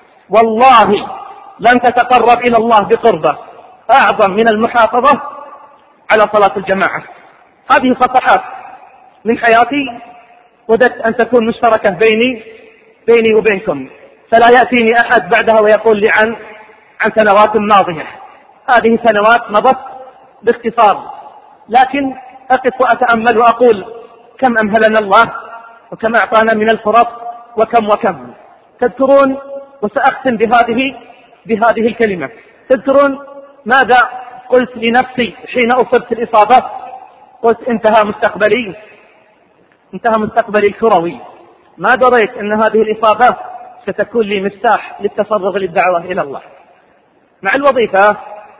والله لن تتقرب إلى الله بقربه أعظم من المحافظة على صلاة الجماعة. هذه صفحات من حياتي وددت أن تكون مشتركة بيني بيني وبينكم، فلا يأتيني أحد بعدها ويقول لي عن عن سنوات ماضية. هذه سنوات مضت باختصار، لكن أقف وأتأمل وأقول كم أمهلنا الله وكم أعطانا من الفرص وكم وكم. تذكرون، وسأختم بهذه بهذه الكلمة، تذكرون ماذا قلت لنفسي حين أصبت الإصابة؟ قلت انتهى مستقبلي انتهى مستقبلي الكروي. ما دريت أن هذه الإصابة ستكون لي مفتاح للتفرغ للدعوة إلى الله. مع الوظيفة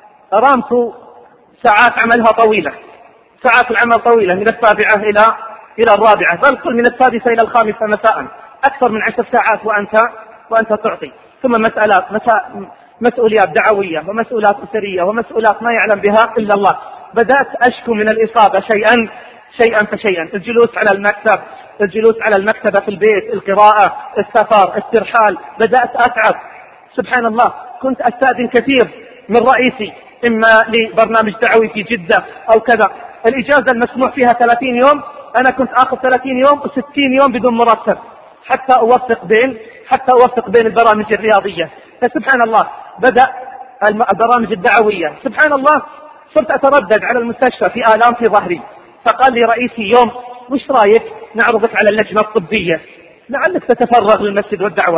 أرامت ساعات عملها طويلة، ساعات العمل طويلة، من السابعة إلى إلى الرابعة، بل قل من السادسة إلى الخامسة مساء، أكثر من عشر ساعات وأنت وأنت تعطي. ثم مسألات مسؤوليات دعوية ومسؤولات أسرية ومسؤولات ما يعلم بها إلا الله. بدأت أشكو من الإصابة شيئا شيئا فشيئا، الجلوس على المكتب، الجلوس على المكتبة في البيت، القراءة، السفر، الترحال، بدأت أتعب. سبحان الله، كنت أستأذن كثير من رئيسي، إما لبرنامج دعوي في جدة أو كذا. الإجازة المسموح فيها ثلاثين يوم، أنا كنت آخذ ثلاثين يوم وستين يوم بدون مرتب حتى أوفق بين حتى أوفق بين البرامج الرياضية. فسبحان الله بدأ البرامج الدعوية. سبحان الله صرت أتردد على المستشفى في آلام في ظهري، فقال لي رئيسي يوم وش رايك نعرضك على اللجنة الطبية لعلك تتفرغ للمسجد والدعوة.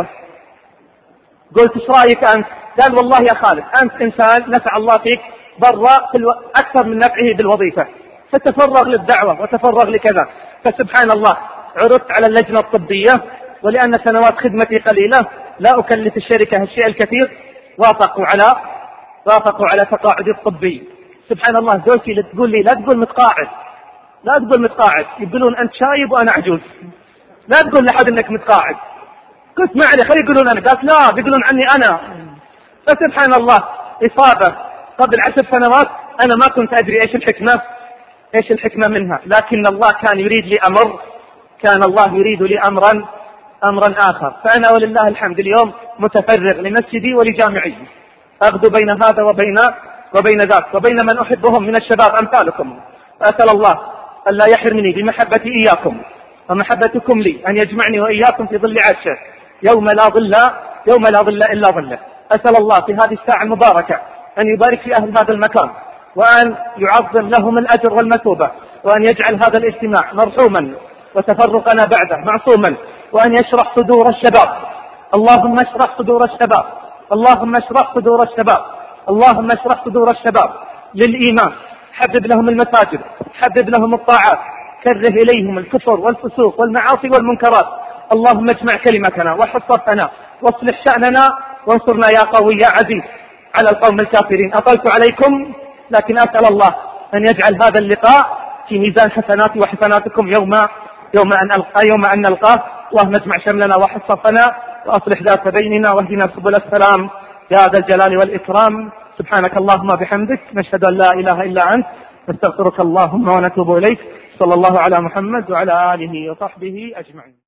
قلت ايش رايك أنت؟ قال والله يا خالد أنت إنسان نفع الله فيك برا الو... أكثر من نفعه بالوظيفة، فتفرغ للدعوة وتفرغ لكذا. فسبحان الله عرضت على اللجنة الطبية، ولأن سنوات خدمتي قليلة لا أكلف الشركة الشيء الكثير، وافقوا على وافقوا على تقاعدي الطبي. سبحان الله زوجتي تقول لي لا تقول متقاعد، لا تقول متقاعد، يقولون أنت شايب وأنا عجوز، لا تقول لحد أنك متقاعد. قلت ما علي خلي يقولون أنا، قالت لا بيقولون عني أنا. فسبحان الله إصابة قبل عشر سنوات أنا ما كنت أدري إيش الحكمة إيش الحكمة منها، لكن الله كان يريد لي أمر كان الله يريد لي أمرا أمرا آخر. فأنا ولله الحمد اليوم متفرغ لمسجدي ولجامعي، أغدو بين هذا وبين وبين ذاك وبين من أحبهم من الشباب أمثالكم. فأسأل الله أن لا يحرمني بمحبتي إياكم ومحبتكم لي، أن يجمعني وإياكم في ظل عرشه يوم لا ظل يوم لا ظل إلا ظله. أسأل الله في هذه الساعة المباركة أن يبارك في أهل هذا المكان، وأن يعظم لهم الأجر والمثوبة، وأن يجعل هذا الاجتماع مرحوما وتفرقنا بعده معصوما، وأن يشرح صدور الشباب. اللهم اشرح صدور الشباب، اللهم اشرح صدور الشباب، اللهم اشرح صدور الشباب للإيمان. حبب لهم المساجد، حبب لهم الطاعات، كره إليهم الكفر والفسوق والمعاصي والمنكرات. اللهم اجمع كلمتنا وحفظ صفنا واصلح شأننا وانصرنا يا قوي يا عزيز على القوم الكافرين. أطلت عليكم، لكن أسأل الله أن يجعل هذا اللقاء في ميزان حسناتي وحسناتكم يوم يوم أن ألقى يوم أن نلقاه. اللهم اجمع شملنا وحفظ صفنا وأصلح ذات بيننا واهدنا سبل السلام يا ذا الجلال والإكرام. سبحانك اللهم بحمدك، نشهد أن لا إله إلا أنت، نستغفرك اللهم ونتوب إليك. صلى الله على محمد وعلى آله وصحبه أجمعين.